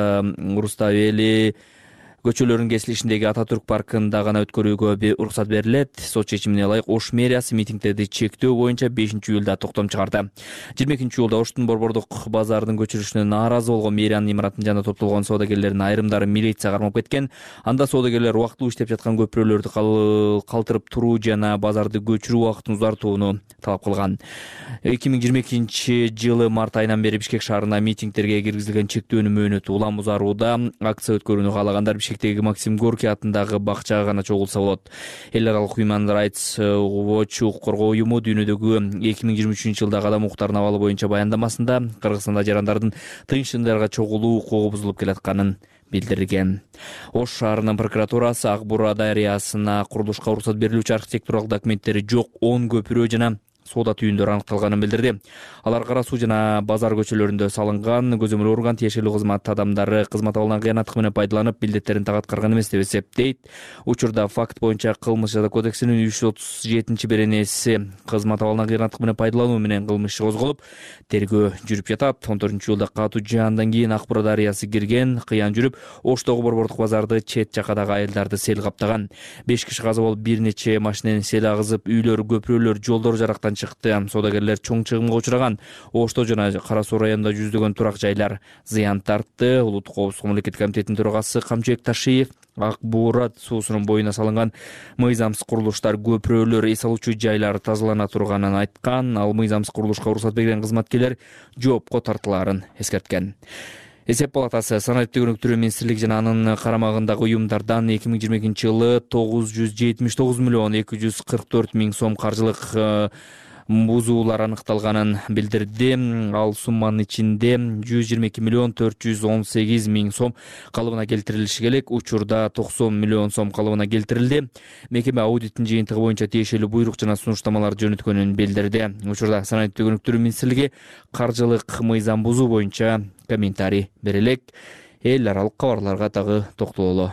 Руставели көчөлөрүнүн кесилишиндеги Ататүрк паркында гана өткөрүүгө уруксат берилет. Сот чечимине ылайык Ош мэриясы митингдерди чектөө боюнча бешинчи июлда токтом чыгарды. жыйырма экинчи июлда Оштун Борбордук базардын көчүрүлүшүнө нааразы болгон мэриянын имаратынын жанында топтолгон саудагерлердин айрымдары милицияга кармап кеткен. Анда саудагерлер убактылуу иштеп жаткан көпүрөлөрдү калтырып туруу жана базарды көчүрүү убактын узартууну талап кылган. эки миң жыйырма экинчи жылы март айынан бери Бишкек шаарына митингдерге киргизилген чектөөнүн мөөнөтү улам узарууда. Акция өткөрүүнү каалагандар Бишкектеги Максим Горький атындагы бакчага гана чогулса болот. Эл аралык Human Rights Watch коргоо уюму дүйнөдөгү эки миң жыйырма үчүнчү жылдагы адам укуктарынын абалы боюнча баяндамасында Кыргызстанда жарандардын тынч жыйындарга чогулуу укугу бузулуп келатканын билдирген. Ош шаарынын прокуратурасы Ак Бура дарыясына курулушка уруксат берилүүчү архитектуралык документтери жок он көпүрө жана соода түйүндөр аныкталганын билдирди. Алар Кара суу жана базар көчөлөрүндө салынган. Көзөмөл орган тиешелүү кызмат адамдары кызмат абалынан кыянаттык менен пайдаланып, билдеттерин так аткарган эмес деп эсептейт. Учурда факт боюнча Кылмыш жаза кодексинин үч жүз отуз жетинчи беренеси кызмат абалынан кыянаттык менен пайдалануу менен кылмыш иши козголуп, тергөө жүрүп жатат. он төртүнчү июлда катуу жаандан кийин Ак Бура дарыясы кирген, кыян жүрүп, Оштогу Борбордук базарды чет жакадагы айылдарды сел каптаган. беш киши каза болуп, бир нече машинени сел агызып, үйлөр, көпүрөлөр, жолдор жарактан чыкты. Саудагерлер чоң чыгымга учураган. Ошто жана Кара суу районунда жүздөгөн турак жайлар зыян тартты. Улуттук коопсуздук мамлекеттик комитетинин төрагасы Камчыбек Ташиев Ак Бура суусунун боюна салынган мыйзамсыз курулуштар, көпүрөлөр, эс алуучу жайлар тазалана турганын айткан. Ал мыйзамсыз курулушка уруксат берген кызматкерлер жоопко тартылаарын эскерткен. Эсеп палатасы санариптик өнүктүрүү министрлиги жана анын карамагындагы уюмдардан эки миң жыйырма экинчи жылы тогуз жүз жетимиш тогуз миллион эки жүз кырк төрт миң сом каржылык бузуулар аныкталганын билдирди. Ал сумманын ичинде жүз жыйырма эки миллион төрт жүз он сегиз миң сом калыбына келтирилиши керек. Учурда токсон миллион сом калыбына келтирилди. Мекеме аудиттин жыйынтыгы боюнча тиешелүү буйрук жана сунуштамалар жөнөткөнүн билдирди. Учурда санариптик өнүктүрүү министрлиги каржылык мыйзам бузуу боюнча комментарий бере элек. Эл аралык кабарларга дагы токтололу.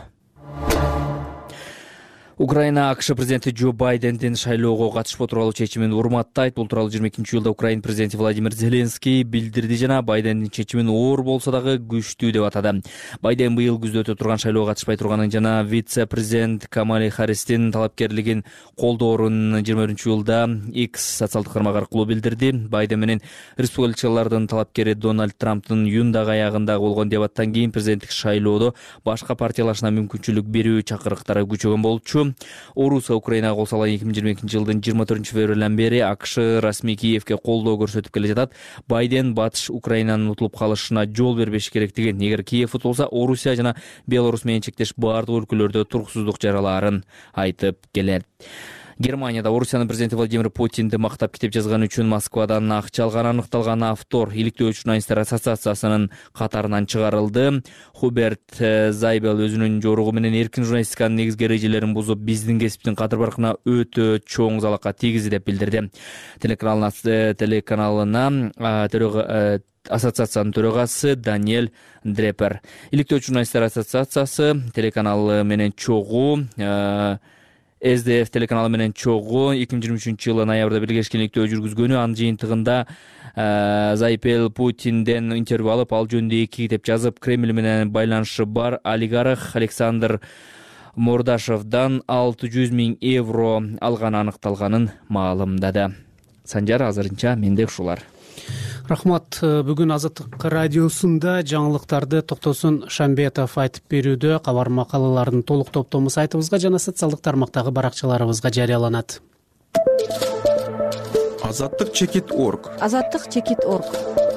Украина АКШ президенти Джо Байдендин шайлоого катышпоо тууралуу чечимин урматтайт. Бул тууралуу жыйырма экинчи июлда Украина президенти Владимир Зеленский билдирди жана Байдендин чечимин оор болсо дагы күчтүү деп атады. Байден быйыл күздө өтө турган шайлоого катышпай турганын жана вице-президент Камала Харристин талапкерлигин колдоорун жыйырма биринчи июлда X социалдык тармак аркылуу билдирди. Байден менен республикачылардын талапкери Дональд Трамптын июндагы аягында болгон дебаттан кийин президенттик шайлоодо башка партиялашына мүмкүнчүлүк берүү чакырыктары күчөгөн болчу. Орусия Украинага кол салган эки миң жыйырма экинчи жылдын жыйырма төртүнчү февралдан бери АКШ расмий Киевке колдоо көрсөтүп келе жатат. Байден батыш Украинанын утулуп калышына жол бербеш керектигин, эгер Киев утулса, Орусия жана Беларусь менен чектеш баардык өлкөлөрдө туруксуздук жаралаарын айтып келет. Германияда Орусиянын президенти Владимир Путинди мактап китеп жазган үчүн Москвадан акча алганы аныкталган автор иликтөө журналисттер ассоциациясынын катарынан чыгарылды. Хуберт Зайбел өзүнүн жоругу менен эркин журналистиканын негизги эрежелерин бузуп, биздин кесиптин кадыр баркына өтө чоң залакка тийгизди деп билдирди. Телеканалына телеканалына ассоциациянын төрагасы Даниэль Дрепер. Иликтөө журналисттер ассоциациясы телеканалы менен чогуу эс дэ эф телеканалы менен чогуу эки миң жыйырма үчүнчү жылы ноябрда биргешкен иликтөө жүргүзгөнү, анын жыйынтыгында Зайпел Путинден интервью алып, ал жөнүндө эки китеп жазып, Кремль менен байланышы бар олигарх Александр Мордашовдон алты жүз миң евро алганы аныкталганын маалымдады. Санжар, азырынча менде ушулар. Рахмат. Бүгүн Азаттык радиосунда жаңылыктарды Токтосун Шамбетов айтып берүүдө. Кабар макалалардын толук топтому сайтыбызга жана социалдык тармактагы баракчаларыбызга жарыяланат. Азаттык чекит точка орг. Азаттык чекит точка орг.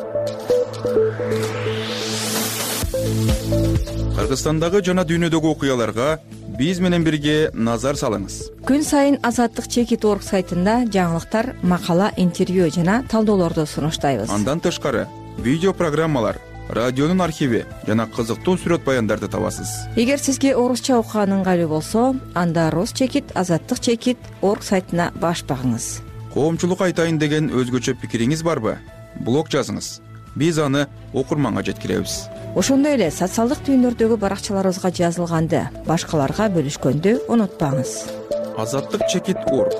Кыргызстандагы жана дүйнөдөгү окуяларга биз менен бирге назар салыңыз. Күн сайын Азаттык чекит точка орг сайтында жаңылыктар, макала, интервью жана талдоолорду сунуштайбыз. Андан тышкары видео программалар, радионун архиви жана кызыктуу сүрөт баяндарды табасыз. Эгер сизге орусча окуган ыңгайлуу болсо, анда Рус чекит азаттык чекит точка орг сайтына баш багыңыз. Коомчулук айтайын деген өзгөчө пикириңиз барбы? Блог жазыңыз. Биз аны окурманга жеткиребиз. Ошондой эле социалдык түйүндөрдөгү баракчаларыбызга жазылганды башкаларга бөлүшкөндү унутпаңыз. Азаттык чекит точка орг.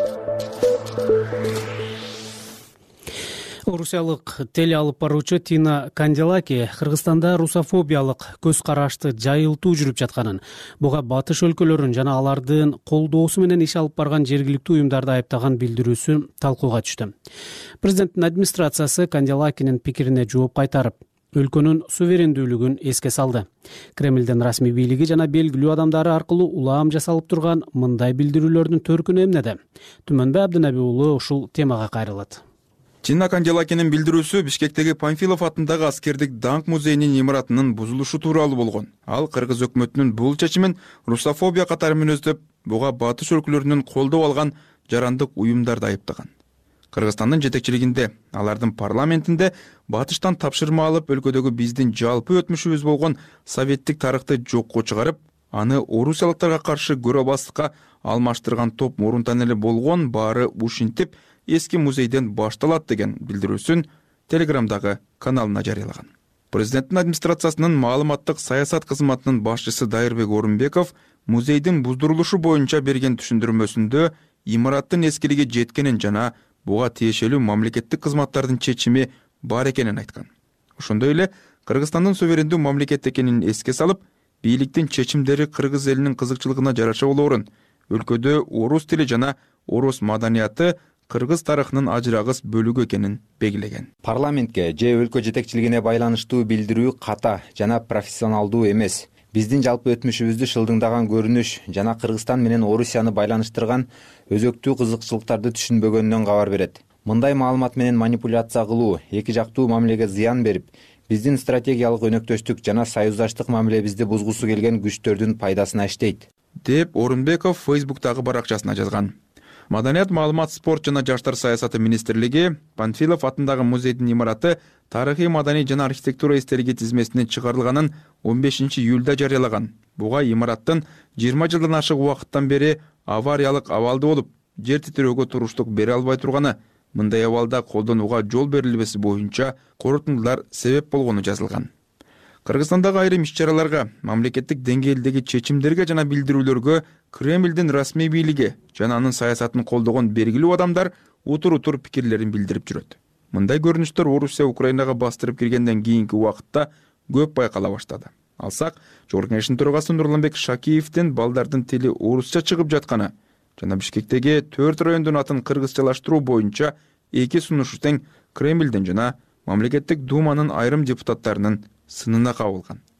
Орусиялык теле алып баруучу Тина Канделаки Кыргызстанда русофобиялык көз карашты жайылтуу жүрүп жатканын, буга батыш өлкөлөрүн жана алардын колдоосу менен иш алып барган жергиликтүү уюмдарды айыптаган билдирүүсү талкууга түштү. Президенттин администрациясы Канделакинин пикирине жооп кайтарып, өлкөнүн суверендүүлүгүн эске салды. Кремлдин расмий бийлиги жана белгилүү адамдары аркылуу улам жасалып турган мындай билдирүүлөрдүн төркүнү эмнеде? Түмөнбай Абдынаби уулу ушул темага кайрылат. Тина Канделакинин билдирүүсү Бишкектеги Панфилов атындагы аскердик даңк музейинин имаратынын бузулушу тууралуу болгон. Ал кыргыз өкмөтүнүн бул чечимин русофобия катары мүнөздөп, буга батыш өлкөлөрүнүн колдоп алган жарандык уюмдарды айыптаган. Кыргызстандын жетекчилигинде, алардын парламентинде батыштан тапшырма алып, өлкөдөгү биздин жалпы өтмүшүбүз болгон советтик тарыхты жокко чыгарып, аны орусиялыктарга каршы көрөбастыкка алмаштырган топ мурунтан эле болгон, баары ушинтип эски музейден башталат деген билдирүүсүн Телеграмдагы каналына жарыялаган. Президенттин администрациясынын маалыматтык саясат кызматынын башчысы Дайырбек Орунбеков музейдин буздурулушу боюнча берген түшүндүрмөсүндө имараттын эскилиги жеткенин жана буга тиешелүү мамлекеттик кызматтардын чечими бар экенин айткан. Ошондой эле Кыргызстандын суверендүү мамлекет экенин эске салып, бийликтин чечимдери кыргыз элинин кызыкчылыгына жараша болоорун, өлкөдө орус тили жана орус маданияты кыргыз тарыхынын ажырагыс бөлүгү экенин белгилеген. Парламентке же өлкө жетекчилигине байланыштуу билдирүү ката жана профессионалдуу эмес. Биздин жалпы өтмүшүбүздү шылдыңдаган көрүнүш жана Кыргызстан менен Орусияны байланыштырган өзөктүү кызыкчылыктарды түшүнбөгөнүнөн кабар берет. Мындай маалымат менен манипуляция кылуу эки жактуу мамилеге зыян берип, биздин стратегиялык өнөктөштүк жана союздаштык мамилебизди бузгусу келген күчтөрдүн пайдасына иштейт, деп Орунбеков Фейсбуктагы баракчасына жазган. Маданият, маалымат, спорт жана жаштар саясаты министрлиги Панфилов атындагы музейдин имараты тарыхый, маданий жана архитектура эстелиги тизмесинен чыгарылганын он бешинчи июлда жарыялаган. Буга имараттын жыйырма жылдан ашык убакыттан бери авариялык абалда болуп, жер титирөөгө туруштук бере албай турганы, мындай абалда колдонууга жол берилбеси боюнча корутундулар себеп болгону жазылган. Кыргызстандагы айрым иш-чараларга, мамлекеттик деңгээлдеги чечимдерге жана билдирүүлөргө Кремлдин расмий бийлиги жана анын саясатын колдогон белгилүү адамдар утур-утур пикирлерин билдирип жүрөт. Мындай көрүнүштөр Орусия Украинага бастырып киргенден кийинки убакытта көп байкала баштады. Алсак, Жогорку Кеңештин төрагасы Нурланбек Шакиевдин балдардын тили орусча чыгып жатканы жана Бишкектеги төрт райондун атын кыргызчалаштыруу боюнча эки сунушу тең Кремлдин жана мамлекеттик думанын айрым депутаттарынын сынына кабылган.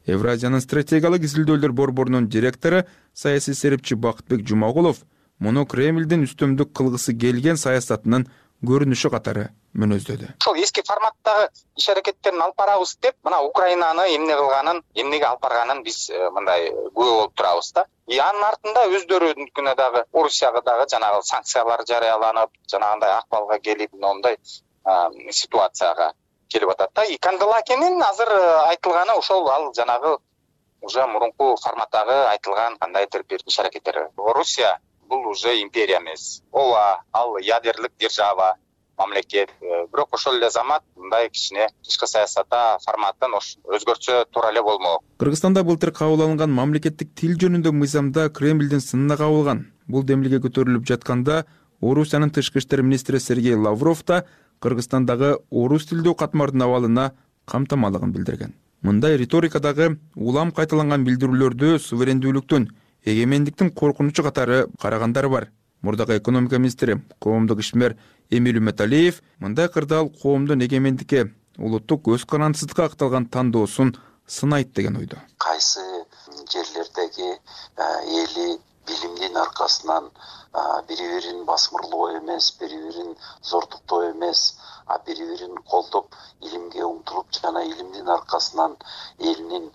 Евразиянын стратегиялык изилдөөлөр борборунун директору саясий серепчи Бакытбек Жумагулов муну Кремлдин үстөмдүк кылгысы келген саясатынын көрүнүшү катары мүнөздөдү. Ошол эски форматтагы иш аракеттерин алып барабыз деп, мына Украинаны эмне кылганын, эмнеге алып барганын биз мындай күбө болуп турабыз да. И анын артында өздөрүнүкүнө дагы, Орусияга дагы жанагы санкциялар жарыяланып, жанагындай акыбалга келип, мындай ситуацияга келип атат да. И Канделакинин азыр айтылганы ошол ал жанагы уже мурунку форматтагы айтылган кандайдыр бир иш аракеттер. Орусия бул уже империя эмес. Ооба, ал ядерлик держава, мамлекет. Бирок ошол эле замат мындай кичине тышкы саясатта форматтын өзгөртсө туура эле болмок. Кыргызстанда былтыр кабыл алынган мамлекеттик тил жөнүндө мыйзамда Кремлдин сынына кабылган. Бул демилге көтөрүлүп жатканда Орусиянын тышкы иштер министри Сергей Лавров да Кыргызстандагы орус тилдүү катмардын абалына камтамалыгын билдирген. Мындай риторикадагы улам кайталанган билдирүүлөрдү суверендүүлүктүн, эгемендиктин коркунучу катары карагандар бар. Мурдагы экономика министри, коомдук ишмер Эмиль Үмөталиев мындай кырдаал коомдун эгемендикке, улуттук көз карандысызыкка акталган тандоосун сынайт деген ойдо. Кайсы жерлердеги эли билимдин аркасынан бири-бирин басмырлоо эмес, бири-бирин зордуктоо эмес, а бири-бирин колдоп илимге умтулуп жана илимдин аркасынан элинин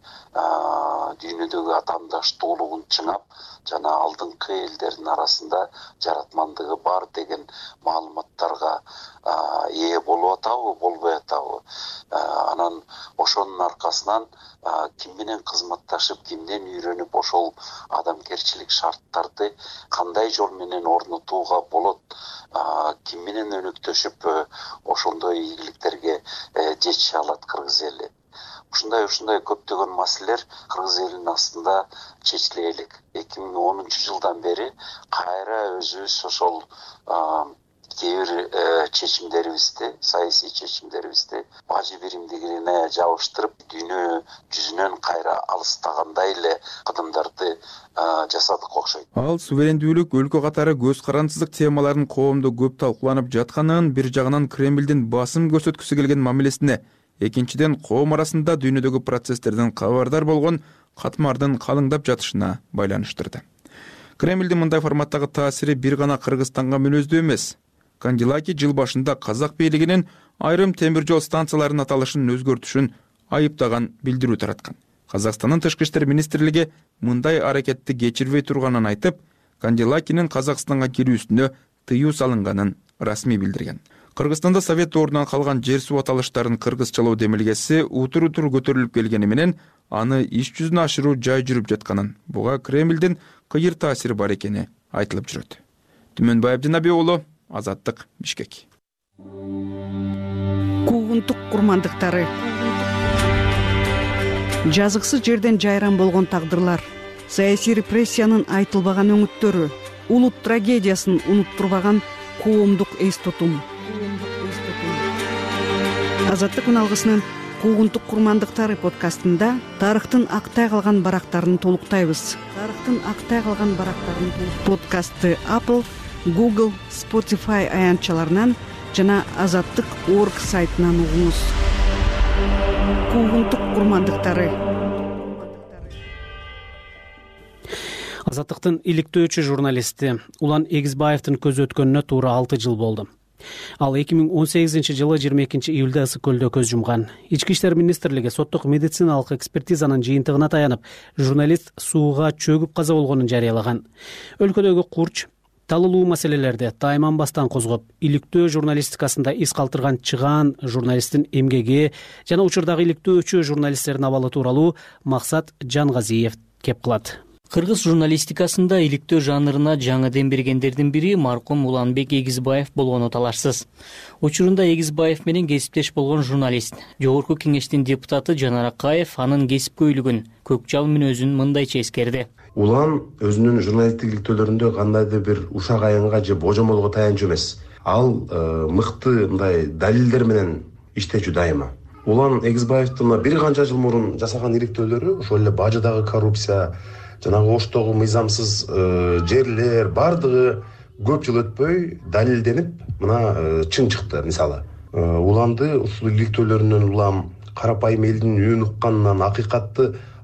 дүйнөдөгү атаандаштуулугун чыңап жана алдыңкы элдердин арасында жаратмандыгы бар деген маалыматтарга ээ болуп атабы, болбой атабы. Анан ошонун аркасынан ким менен кызматташып, кимден үйрөнүп ошол адамгерчилик шарттарды кандай жол менен орнотууга болот, ким менен өнөктөшүп ошондой ийгиликтерге жетише алат кыргыз эли. Ушундай ушундай көптөгөн маселелер кыргыз элинин астында чечиле элек. эки миң онунчу жылдан бери кайра өзүбүз ошол кээ бир чечимдерибизди, саясий чечимдерибизди бажы биримдигине жабыштырып, дүйнө жүзүнөн кайра алыстагандай эле кадамдарды жасадык окшойт. Ал суверендүүлүк, өлкө катары көз карандысыздык темаларын коомдо көп талкууланып жатканын, бир жагынан Кремлдин басым көрсөткүсү келген мамилесине, экинчиден коом арасында дүйнөдөгү процесстерден кабардар болгон катмардын калыңдап жатышына байланыштырды. Кремлдин мындай форматтагы таасири бир гана Кыргызстанга мүнөздүү эмес. Канделаки жыл башында казак бийлигинин айрым темир жол станцияларынын аталышын өзгөртүшүн айыптаган билдирүү тараткан. Казакстандын тышкы иштер министрлиги мындай аракетти кечирбей турганын айтып, Канделакинин Казакстанга кирүүсүнө тыюу салынганын расмий билдирген. Кыргызстанда Совет ордунан калган жер суу аталыштарын кыргызчалоо демилгеси утур-утур көтөрүлүп келгени менен аны иш жүзүнө ашыруу жай жүрүп жатканын, буга Кремлдин кыйыр таасири бар экени айтылып жүрөт. Түмөнбаев Жанаби уулу, Азаттык, Бишкек. Куугунтук курмандыктары. Жазыксыз жерден жайран болгон тагдырлар, саясий репрессиянын айтылбаган өңүттөрү, улут трагедиясын унуттурбаган коомдук эс тутум. Азаттык үналгысынын Куугунтук курмандыктары подкастында тарыхтын актай калган барактарын толуктайбыз. Тарыхтын актай калган барактарын подкастты Apple, Google, Spotify аянтчаларынан жана азаттык точка орг сайтынан угуңуз. Куугунтук курмандыктары. Азаттыктын иликтөөчү журналисти Улан Эгизбаевдин көзү өткөнүнө туура алты жыл болду. Ал эки миң он сегизинчи жылы жыйырма экинчи июлда Ысык көлдө көз жумган. Ички иштер министрлиги соттук медициналык экспертизанын жыйынтыгына таянып, журналист сууга чөгүп каза болгонун жарыялаган. Өлкөдөгү курч, талылуу маселелерди тайманбастан козгоп, иликтөө журналистикасында из калтырган чыгаан журналисттин эмгеги жана учурдагы иликтөөчү журналисттердин абалы тууралуу Максат Жангазиев кеп кылат. Кыргыз журналистикасында иликтөө жанрына жаңы дем бергендердин бири маркум Уланбек Эгизбаев болгону талашсыз. Учурунда Эгизбаев менен кесиптеш болгон журналист, Жогорку Кеңештин депутаты Жанар Акаев анын кесипкөйлүгүн, көкжал мүнөзүн мындайча эскерди. Улан өзүнүн журналисттик иликтөөлөрүндө кандайдыр бир ушак аянга же божомолго таянчу эмес. Ал мыкты мындай далилдер менен иштечү дайыма. Улан Эгизбаевдин бир канча жыл мурун жасаган иликтөөлөрү ошол эле бажыдагы коррупция, жанагы Оштогу мыйзамсыз жерлер бардыгы көп жыл өтпөй далилденип, мына чың чыкты. Мисалы, Уланды ушул иликтөөлөрүнөн улам карапайым элдин үнүн укканынан, акыйкатты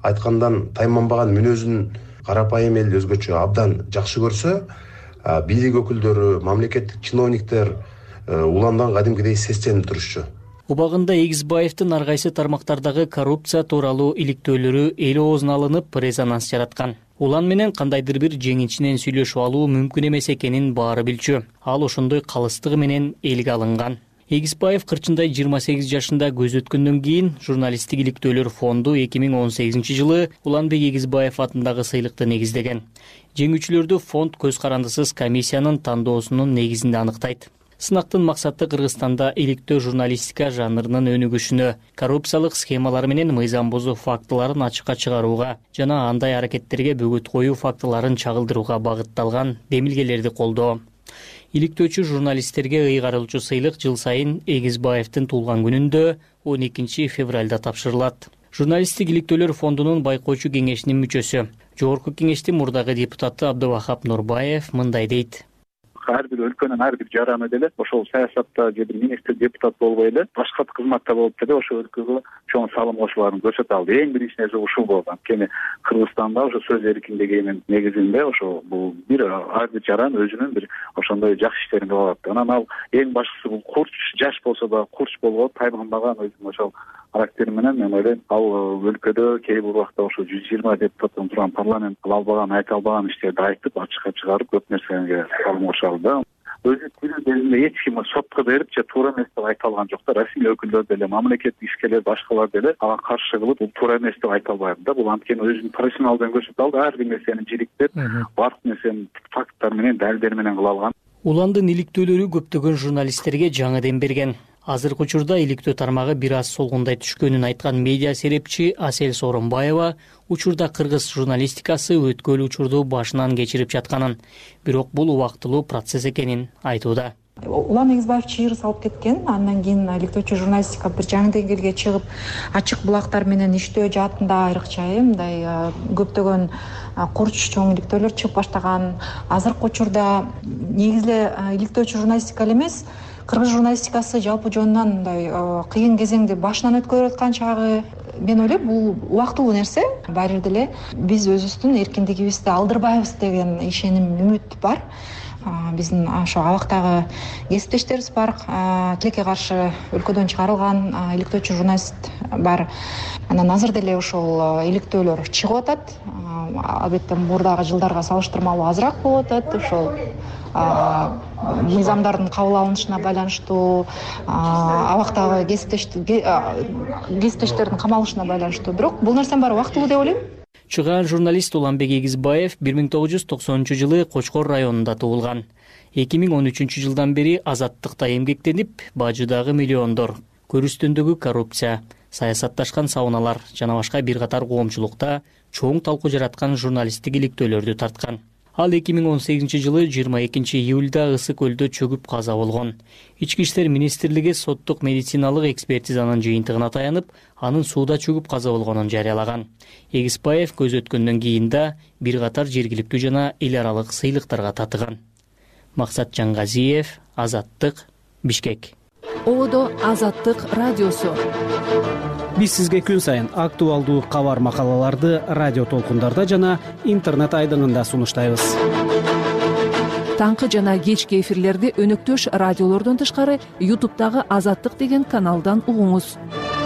айткандан тайманбаган мүнөзүн карапайым эл өзгөчө абдан жакшы көрсө, бийлик өкүлдөрү, мамлекеттик чиновниктер уландан кадимкидей сестенип турушчу. Убагында Эгизбаевдин ар кайсы тармактардагы коррупция тууралуу иликтөөлөрү эл оозуна алынып, резонанс жараткан. Улан менен кандайдыр бир жеңичинен сүйлөшүп алуу мүмкүн эмес экенин баары билчү. Ал ошондой калыстыгы менен элге алынган. Эгизбаев кырчындай жыйырма сегиз жашында көз өткөндөн кийин журналисттик иликтөөлөр фонду эки миң он сегизинчи жылы Уланбек Эгизбаев атындагы сыйлыкты негиздеген. Жеңүүчүлөрдү фонд көз карандысыз комиссиянын тандоосунун негизинде аныктайт. Сынактын максаты Кыргызстанда иликтөө журналистика жанрынын өнүгүшүнө, коррупциялык схемалар менен мыйзам бузуу фактыларын ачыкка чыгарууга жана андай аракеттерге бөгөт коюу фактыларын чагылдырууга багытталган демилгелерди колдоо. Иликтөөчү журналисттерге ыйгарылчу сыйлык жыл сайын Эгизбаевдин туулган күнүндө он экинчи февралда тапшырылат. Журналисттик иликтөөлөр фондунун байкоочу кеңешинин мүчөсү, жогорку кеңештин мурдагы депутаты Абдывахап Нурбаев мындай дейт. Ар бир өлкөнүн ар бир жараны деле ошол саясатта же бир министр, депутат болбой эле башка кызматта болуп деле ошол өлкөгө чоң салым кошууларын көрсөтө алды. Эң биринчи нерсе ушул болгон. Анткени Кыргызстанда ошо сөз эркиндигинин негизинде ошо бул бир ар бир жаран өзүнүн бир ошондой жакшы иштерин кыла алат. Анан ал эң башкысы бул курч, жаш болсо да курч болгон, тайманбаган өзүнүн ошол характери менен мен ойлойм, ал өлкөдө кээ бир убакта ошо жүз жыйырма депутаттан турган парламент кыла албаган, айта албаган иштерди айтып, ачыкка чыгарып, көп нерсеге салым кошо алды. Өзү тилин кезинде эч ким сотко берип же туура эмес деп айта алган жок да. Расмий өкүлдөр деле, мамлекеттик ишкерлер, башкалар деле ага каршы кылып, бул туура эмес деп айта албайт да. Бул анткени өзүнүн профессионалдыгын көрсөтө алды, ар бир нерсени жириктеп, баардык нерсени факттар менен, далилдер менен кыла алган. Уландын иликтөөлөрү көптөгөн журналисттерге жаңы дем берген. Азыркы учурда иликтөө тармагы бир аз солгундай түшкөнүн айткан медиа серепчи Асел Сооронбаева учурда кыргыз журналистикасы өткөлүү учурду башынан кечирип жатканын, бирок бул убактылуу процесс экенин айтууда. Улан Эгизбаев чыйыр салып кеткен, андан кийин иликтөөчү журналистика бир жаңы деңгээлге чыгып, ачык булактар менен иштөө жаатында айрыкча мындай көптөгөн курч чоң иликтөөлөр чыгып баштаган. Азыркы учурда негизи иликтөөчү журналистика эле эмес, кыргыз журналистикасы жалпы жонунан мындай кыйын кезеңди башынан өткөрүп аткан чагы, мен ойлойм, бул убактылуу нерсе. Баары бир деле биз өзүбүздүн эркиндигибизди алдырбайбыз деген ишеним, үмүт бар. Биздин ошо абактагы кесиптештерибиз бар, тилекке каршы өлкөдөн чыгарылган иликтөөчү журналист бар. Анан азыр деле ошол иликтөөлөр чыгып атат. Албетте мурдагы жылдарга салыштырмалуу азыраак болуп атат. Ошол мыйзамдардын кабыл алынышына байланыштуу, абактагы кесиптештердин камалышына байланыштуу. Бирок бул нерсенин баары убактылуу деп ойлойм. Чыгаан журналист Уланбек Эгизбаев бир миң тогуз жүз токсонунчу жылы Кочкор районунда туулган. эки миң он үчүнчү жылдан бери азаттыкта эмгектенип, бажыдагы миллиондор, көрүстөндөгү коррупция, саясатташкан сауналар жана башка бир катар коомчулукта чоң талкуу жараткан журналисттик иликтөөлөрдү тарткан. Ал эки миң он сегизинчи жылы жыйырма экинчи июлда Ысык көлдө чөгүп каза болгон. Ички иштер министрлиги соттук медициналык экспертизанын жыйынтыгына таянып, анын сууда чөгүп каза болгонун жарыялаган. Эгизбаев көз өткөндөн кийин да бир катар жергиликтүү жана эл аралык сыйлыктарга татыган. Максат Жаңгазиев, Азаттык, Бишкек. Одо Азаттык радиосу. Биз сизге күн сайын актуалдуу кабар макалаларды радио толкундарда жана интернет айдыңында сунуштайбыз. Таңкы жана кечки эфирлерди өнөктөш радиолордон тышкары ютубтагы Азаттык деген каналдан угуңуз.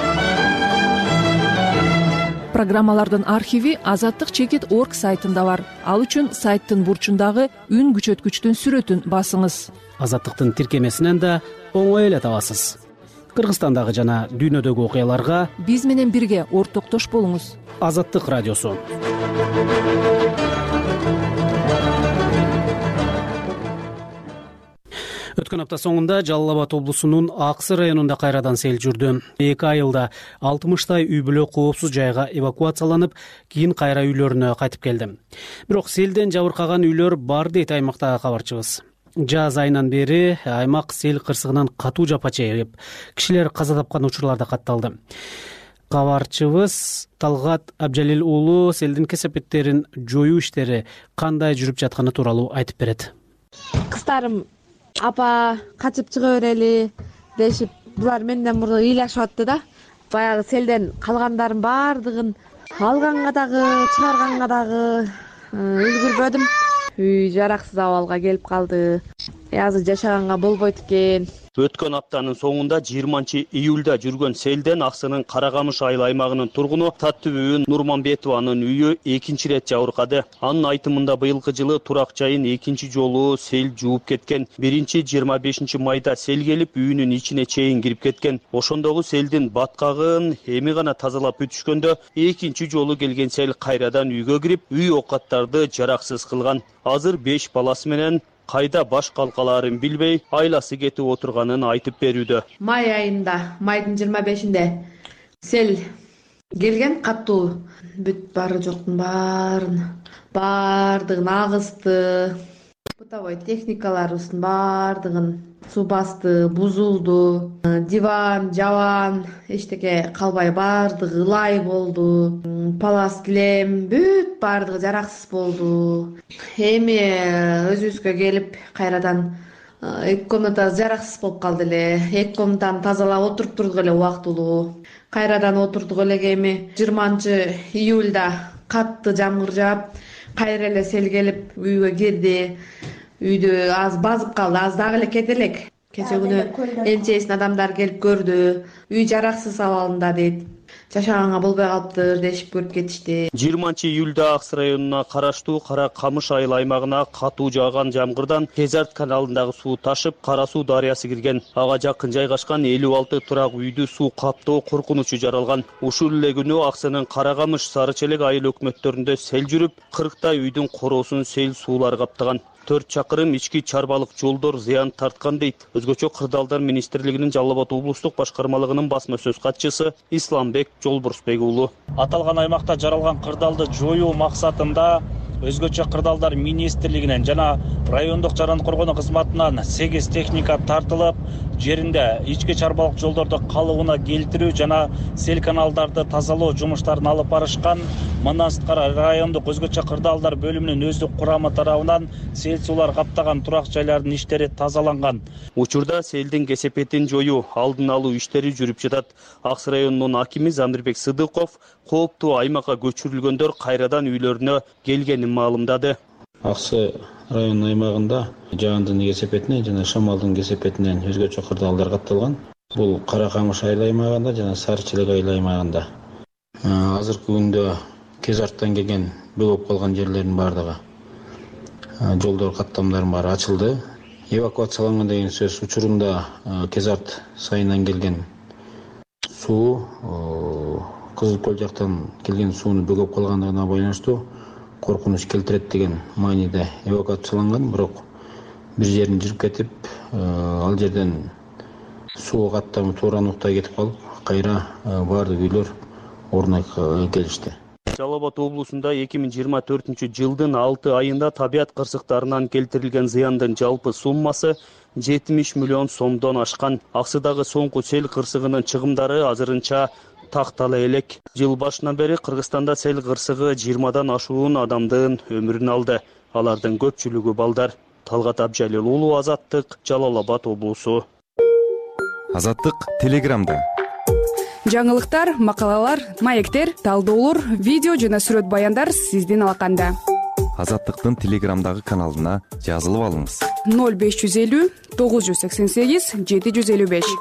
Программалардын архиви азаттык чекит точка орг сайтында бар. Ал үчүн сайттын бурчундагы үн күчөткүчтүн сүрөтүн басыңыз. Азаттыктын тиркемесинен да оңой эле табасыз. Кыргызстандагы жана дүйнөдөгү окуяларга биз менен бирге ортоктош болуңуз. Азаттык радиосу. Өткөн апта соңунда Жалал Абад облусунун Аксы районунда кайрадан сел жүрдү. эки айылда алтымыштай үй бүлө коопсуз жайга эвакуацияланып, кийин кайра үйлөрүнө кайтып келди. Бирок селден жабыркаган үйлөр бар дейт аймактагы кабарчыбыз. Жаз айынан бери аймак сел кырсыгынан катуу жапа чегип, кишилер каза тапкан учурлар да катталды. Кабарчыбыз Талгат Абжалил уулу селдин кесепеттерин жоюу иштери кандай жүрүп жатканы тууралуу айтып берет. Кыздарым апа качып чыга берели дешип, булар менден мурда ыйлашып атты да. Баягы селден калгандардын баардыгын алганга дагы чыгарганга дагы үлгүрбөдүм. Үй жараксыз абалга келип калды. Азыр жашаганга болбойт экен. Өткөн аптанын соңунда жыйырманчы июлда жүргөн селден Аксынын Каракамыш айыл аймагынын тургуну Таттыбүйүн Нурманбетованын үйү экинчи ирет жабыркады. Анын айтымында быйылкы жылы турак жайын экинчи жолу сел жууп кеткен. Биринчи жыйырма бешинчи майда сел келип үйүнүн ичине чейин кирип кеткен. Ошондогу селдин баткагын эми гана тазалап бүтүшкөндө экинчи жолу келген сел кайрадан үйгө кирип, үй окаттарды жараксыз кылган. Азыр беш баласы менен кайда баш калкалаарын билбей, айласы кетип отурганын айтып берүүдө. Май айында, майдын жыйырма бешинде сел келген, катуу бүт бары жоктун баарын, бардыгын агысты. Бытовой техникаларыбыздын бардыгын суу басты, бузулду. Диван, жабан, эчтеке калбай бардыгы ылай болду. Палас килем, бүт бардыгы жараксыз болду. Эми өзүбүзгө келип кайрадан эки комната жараксыз болуп калды эле. Эки комнатаны тазалап отуруп турдук эле убактылуу. Кайрадан отурдук эле эми жыйырманчы июлда катты жамгыр жаап, кайра эле сел келип үйгө кирди. Үйдү аз базып калды, аз дагы эле кете элек. Кече күнү энчейсин адамдар келип көрдү. Үй жараксыз абалында дейт. Жашаганга болбой калыптыр дешип көрүп кетишти. жыйырманчы июлда Аксы районуна караштуу Каракамыш айыл аймагына катуу жааган жамгырдан Кезарт каналындагы суу ташып, Кара суу дарыясы кирген. Ага жакын жайгашкан элүү алты турак үйдү суу каптоо коркунучу жаралган. Ушул эле күнү Аксынын Каракамыш, Сары Челек айыл өкмөттөрүндө сел жүрүп, кырктай үйдүн короосун сел суулар каптаган. төрт чакырым ички чарбалык жолдор зыян тарткан дейт. Өзгөчө Кырдаалдар министрлигинин Жалал Абад облустук башкармалыгынын басма сөз катчысы Исламбек Жолбурсбек уулу. Аталган аймакта жаралган кырдаалды жоюу максатында өзгөчө Кырдаалдар министрлигинен жана райондук жарандык коргонуу кызматынан сегиз техника тартылып, жеринде ички чарбалык жолдорду калыбына келтирүү жана сел каналдарды тазалоо жумуштарын алып барышкан. Мындан сырткары райондук өзгөчө Кырдаалдар бөлүмүнүн өздүк курамы тарабынан сел суулар каптаган турак жайлардын иштери тазаланган. Учурда селдин кесепетин жоюу, алдын алуу иштери жүрүп жатат. Аксы районунун акими Замирбек Сыдыков кооптуу аймакка көчүрүлгөндөр кайрадан үйлөрүнө келгенин маалымдады. Аксы районунун аймагында жаандын кесепетинен жана шамалдын кесепетинен өзгөчө кырдаалдар катталган. Бул Каракамыш айыл аймагында жана Сары Челек айыл аймагында. Азыркы күндө Кезарттан келген бөлүп калган жерлердин бардыгы жолдор каттамдардын баары ачылды. Эвакуацияланган деген сөз учурунда Кезарт сайынан келген суу Кызыл Көл жактан келген сууну бөгөп калгандыгына байланыштуу коркунуч келтирет деген мааниде эвакуацияланган, бирок бир жерин жүрүп кетип, ал жерден суу каттамы туура нуктай кетип калып, кайра баардык үйлөр ордуна келишти. Жалал Абад облусунда эки миң жыйырма төртүнчү жылдын алты айында табият кырсыктарынан келтирилген зыяндын жалпы суммасы жетимиш миллион сомдон ашкан. Аксыдагы соңку сел кырсыгынын чыгымдары азырынча тактала элек. Жыл башынан бери Кыргызстанда сел кырсыгы жыйырмадан ашуун адамдын өмүрүн алды. Алардын көпчүлүгү балдар. Талгат Абжалил уулу, Азаттык, Жалал Абад облусу. Азаттык Телеграмда. Жаңылыктар, макалалар, маектер, талдоолор, видео жана сүрөт баяндар сиздин алаканда. Азаттыктын Телеграмдагы каналына жазылып алыңыз. ноль беш жүз элүү тогуз жүз сексен сегиз жети жүз элүү беш.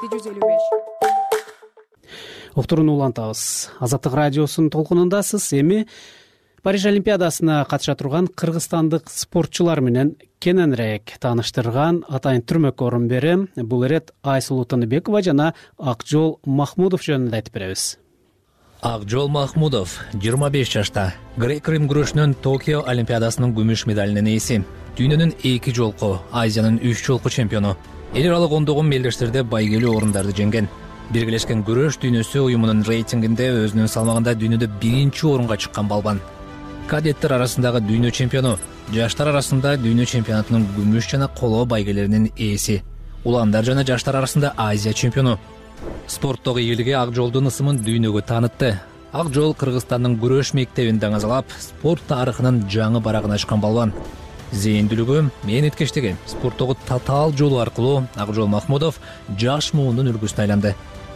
Уктурууну улантабыз. Азаттык радиосунун толкунундасыз. Эми Париж Олимпиадасына катыша турган кыргызстандык спортчулар менен кененирээк тааныштырган атайын түрмөк орун бери бул ирет Айсулуу Тыныбекова жана Акжол Махмудов жөнүндө айтып беребиз. Акжол Махмудов жыйырма беш жашта, грек-рим күрөшүнүн Токио Олимпиадасынын күмүш медалинин ээси, дүйнөнүн эки жолку, Азиянын үч жолку чемпиону. Эл аралык ондогон белдештерде байгелүү орундарды жеңген. Биргелешкен күрөш дүйнөсү уюмунун рейтингинде өзүнүн салмагында дүйнөдө биринчи орунга чыккан балбан. Кадеттер арасындагы дүйнө чемпиону, жаштар арасында дүйнө чемпионатынын күмүш жана коло байгелеринин ээси, уландар жана жаштар арасында Азия чемпиону. Спорттогу ийгилиги Акжолдун ысымын дүйнөгө таанытты. Акжол Кыргызстандын күрөш мектебин даңазалап, спорт тарыхынын жаңы барагын ачкан балбан. Зээндүүлүгү, мээнеткечтиги, спорттогу татаал жолу аркылуу Акжол Махмудов жаш муундун үлгүсүнө айланды.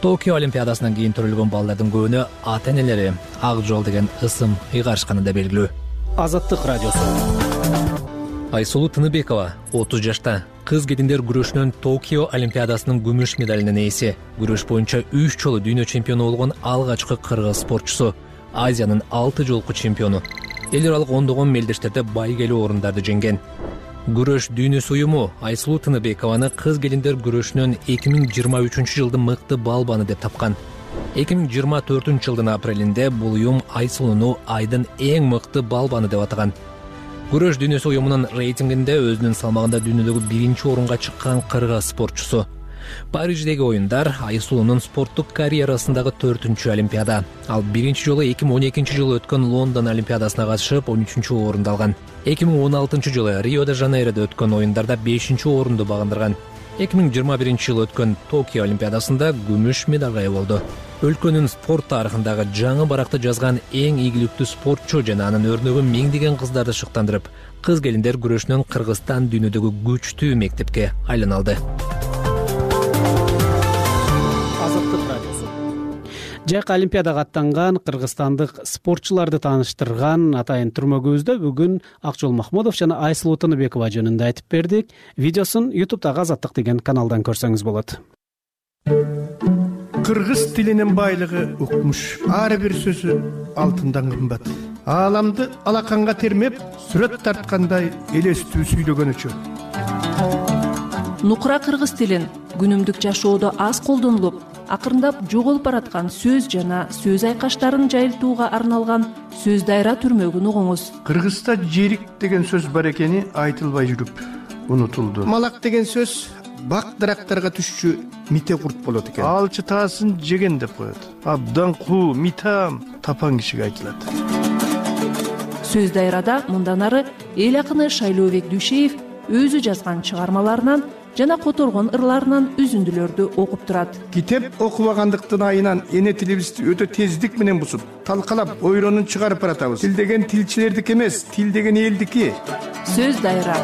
Токио Олимпиадасынан кийин төрөлгөн балдардын көбүнө ата энелери ак жол деген ысым ыйгарышканы да белгилүү. Азаттык радиосу. Айсулуу Тыныбекова отуз жашта, кыз кетиндер күрөшүнөн Токио Олимпиадасынын күмүш медалинин ээси. Күрөш боюнча үч жолу дүйнө чемпиону болгон алгачкы кыргыз спортчусу, Азиянын алты жолку чемпиону. Эл аралык ондогон мелдештерде байгелүү орундарды жеңген. Күрөш дүйнөсү уюму Айсулуу Тыныбекованы кыз келиндер күрөшүнөн эки миң жыйырма үчүнчү жылдын мыкты балбаны деп тапкан. эки миң жыйырма төртүнчү жылдын апрелинде бул уюм Айсулууну айдын эң мыкты балбаны деп атаган. Күрөш дүйнөсү уюмунун рейтингинде өзүнүн салмагында дүйнөдөгү биринчи орунга чыккан кыргыз спортчусу. Париждеги оюндар Айсулуунун спорттук карьерасындагы төртүнчү олимпиада. Ал биринчи жолу эки миң он экинчи жылы өткөн Лондон олимпиадасына катышып он үчүнчү орунду алган. эки миң он алтынчы жылы Рио-де-Жанейрода өткөн оюндарда бешинчи орунду багындырган. эки миң жыйырма биринчи жылы өткөн Токио олимпиадасында күмүш медалга ээ болду. Өлкөнүн спорт тарыхындагы жаңы баракты жазган эң ийгиликтүү спортчу жана анын өрнөгүн миңдеген кыздарды шыктандырып, кыз келиндер күрөшүнөн Кыргызстан дүйнөдөгү күчтүү мектепке айланалды. Жайкы олимпиадага аттанган кыргызстандык спортчуларды тааныштырган атайын түрмөгүбүздө бүгүн Акжол Махмудов жана Айсулуу Тыныбекова жөнүндө айтып бердик. Видеосун ютубтагы Азаттык деген каналдан көрсөңүз болот. Кыргыз тилинин байлыгы укмуш. Ар бир сөзү алтындан кымбат. Ааламды алаканга термеп, сүрөт тарткандай элестүү сүйлөгөнүчө. Нукура кыргыз тилин күнүмдүк жашоодо аз колдонулуп, акырындап жоголуп бараткан сөз жана сөз айкаштарын жайылтууга арналган сөз дайра түрмөгүн угуңуз. Кыргызда жерик деген сөз бар экени айтылбай жүрүп унутулду. Малак деген сөз бак дарактарга түшчү мите курт болот экен. Алчы таасын жеген деп коет. Абдан куу, митам тапан кишиге айтылат. Сөз дайрада мындан ары эл акыны Шайлообек Дүйшеев өзү жазган чыгармаларынан жана которгон ырларынан үзүндүлөрдү окуп турат. Китеп окубагандыктын айынан эне тилибизди өтө тездик менен бузуп, талкалап, ойронун чыгарып баратабыз. Тил деген тилчилердики эмес, тил деген элдики. Сөз дайра.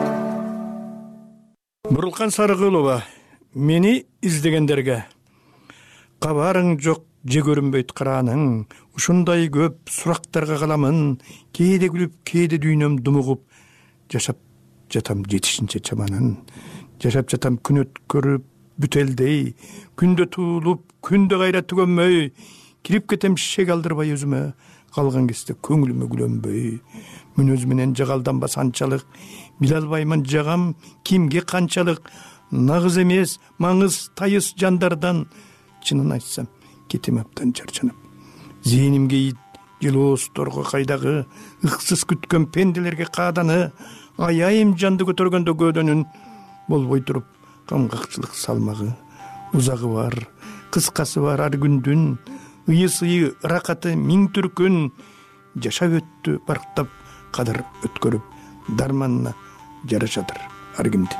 Бурулкан Сарыгулова, мени издегендерге кабарың жок, же көрүнбөйт карааның, ушундай көп сурактарга каламын, кээде күлүп, кээде дүйнөм думугуп, жашап жатам жетишинче чаманын. Жашап жатам күн өткөрүп бүтелдей, күндө туулуп, күндө кайра түгөнмөй, кирип кетем шек алдырбай өзүмө, калган кезде көңүлүмө күлөнбөй. Мүнөз менен жагалданбас анчалык, биле албаймын жагам кимге канчалык, нагыз эмес, маңыз тайыс жандардан, чынын айтсам, кетем аптан чарчанып. Зээнимге ит, жылоосторго кайдагы, ыксыз күткөн пенделерге кааданы, аяйым жанды көтөргөндө көөдөнүн, болбой туруп камгакчылык салмагы, узагы бар, кыскасы бар ар күндүн, ыйы-сыйы ракаты миң түркүн, жашап өттү барктап кадыр өткөрүп, дарманына жарашадыр ар кимдин.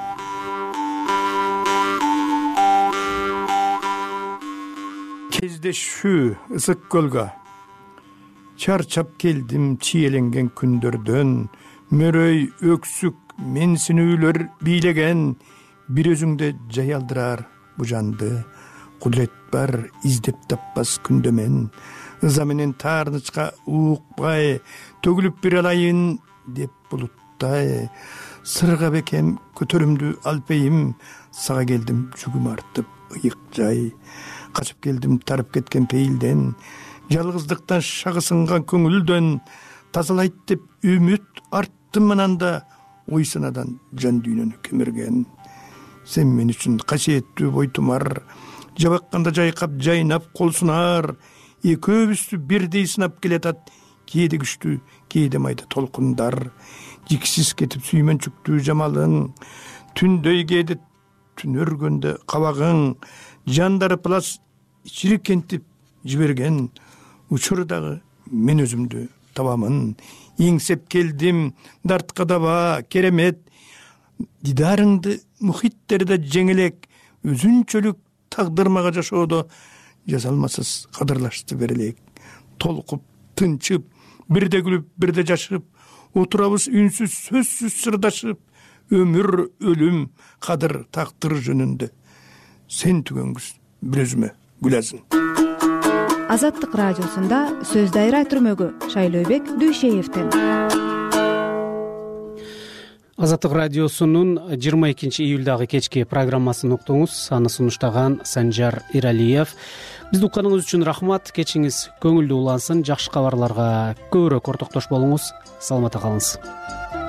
Кездешүү ысык көлгө, чарчап келдим чиеленген күндөрдөн, мөрөй өксүк менсинүүлөр бийлеген, бир өзүңдө жай алдырар бу жанды, кудрет бар издеп таппас күндөмен, ыза менен таарнычка уукпай, төгүлүп бир алайын деп булуттай, сырга бекем көтөрүмдү алпейим, сага келдим жүгүм артып ыйык жай, качып келдим тарып кеткен пейилден, жалгыздыктан шагысынган көңүлдөн, тазалайт деп үмүт арттым ананда, ой санадан жан дүйнөнү кемирген. Сен мен үчүн касиеттүү бойтумар, жабакканда жайкап жайнап кол сунар, экөөбүздү бирдей сынап келатат, кээде күчтүү, кээде майда толкундар, жиксиз кетип сүймөнчүктүү жамалың, түндөй кээде түн өргөндө кабагың, жандары плас чирикентип жиберген, учурдагы мен өзүмдү табамын, эңсеп келдим, дартка даба, керемет, дидарыңды мухиттерде жеңелек, өзүнчөлүк тагдырмага жашоодо жазалмасыз кадырлашты берелек. Толкуп, тынчып, бирде күлүп, бирде жашып, отурабыз үнсүз, сөзсүз сырдашып, өмүр, өлүм, кадыр, тактыр жөнүндө. Сен түгөнгүз бир өзүмө күләсин. Азаттык радиосунда сөз дайра түрмөгү Шайлообек Дүйшеевден. Азаттык радиосунун жыйырма экинчи июлдагы кечки программасын уктуңуз. Аны сунуштаган Санжар Иралиев. Бизди укканыңыз үчүн рахмат. Кечиңиз көңүлдүү улансын. Жакшы кабарларга көбүрөөк ортоктош болуңуз. Саламатта калыңыз.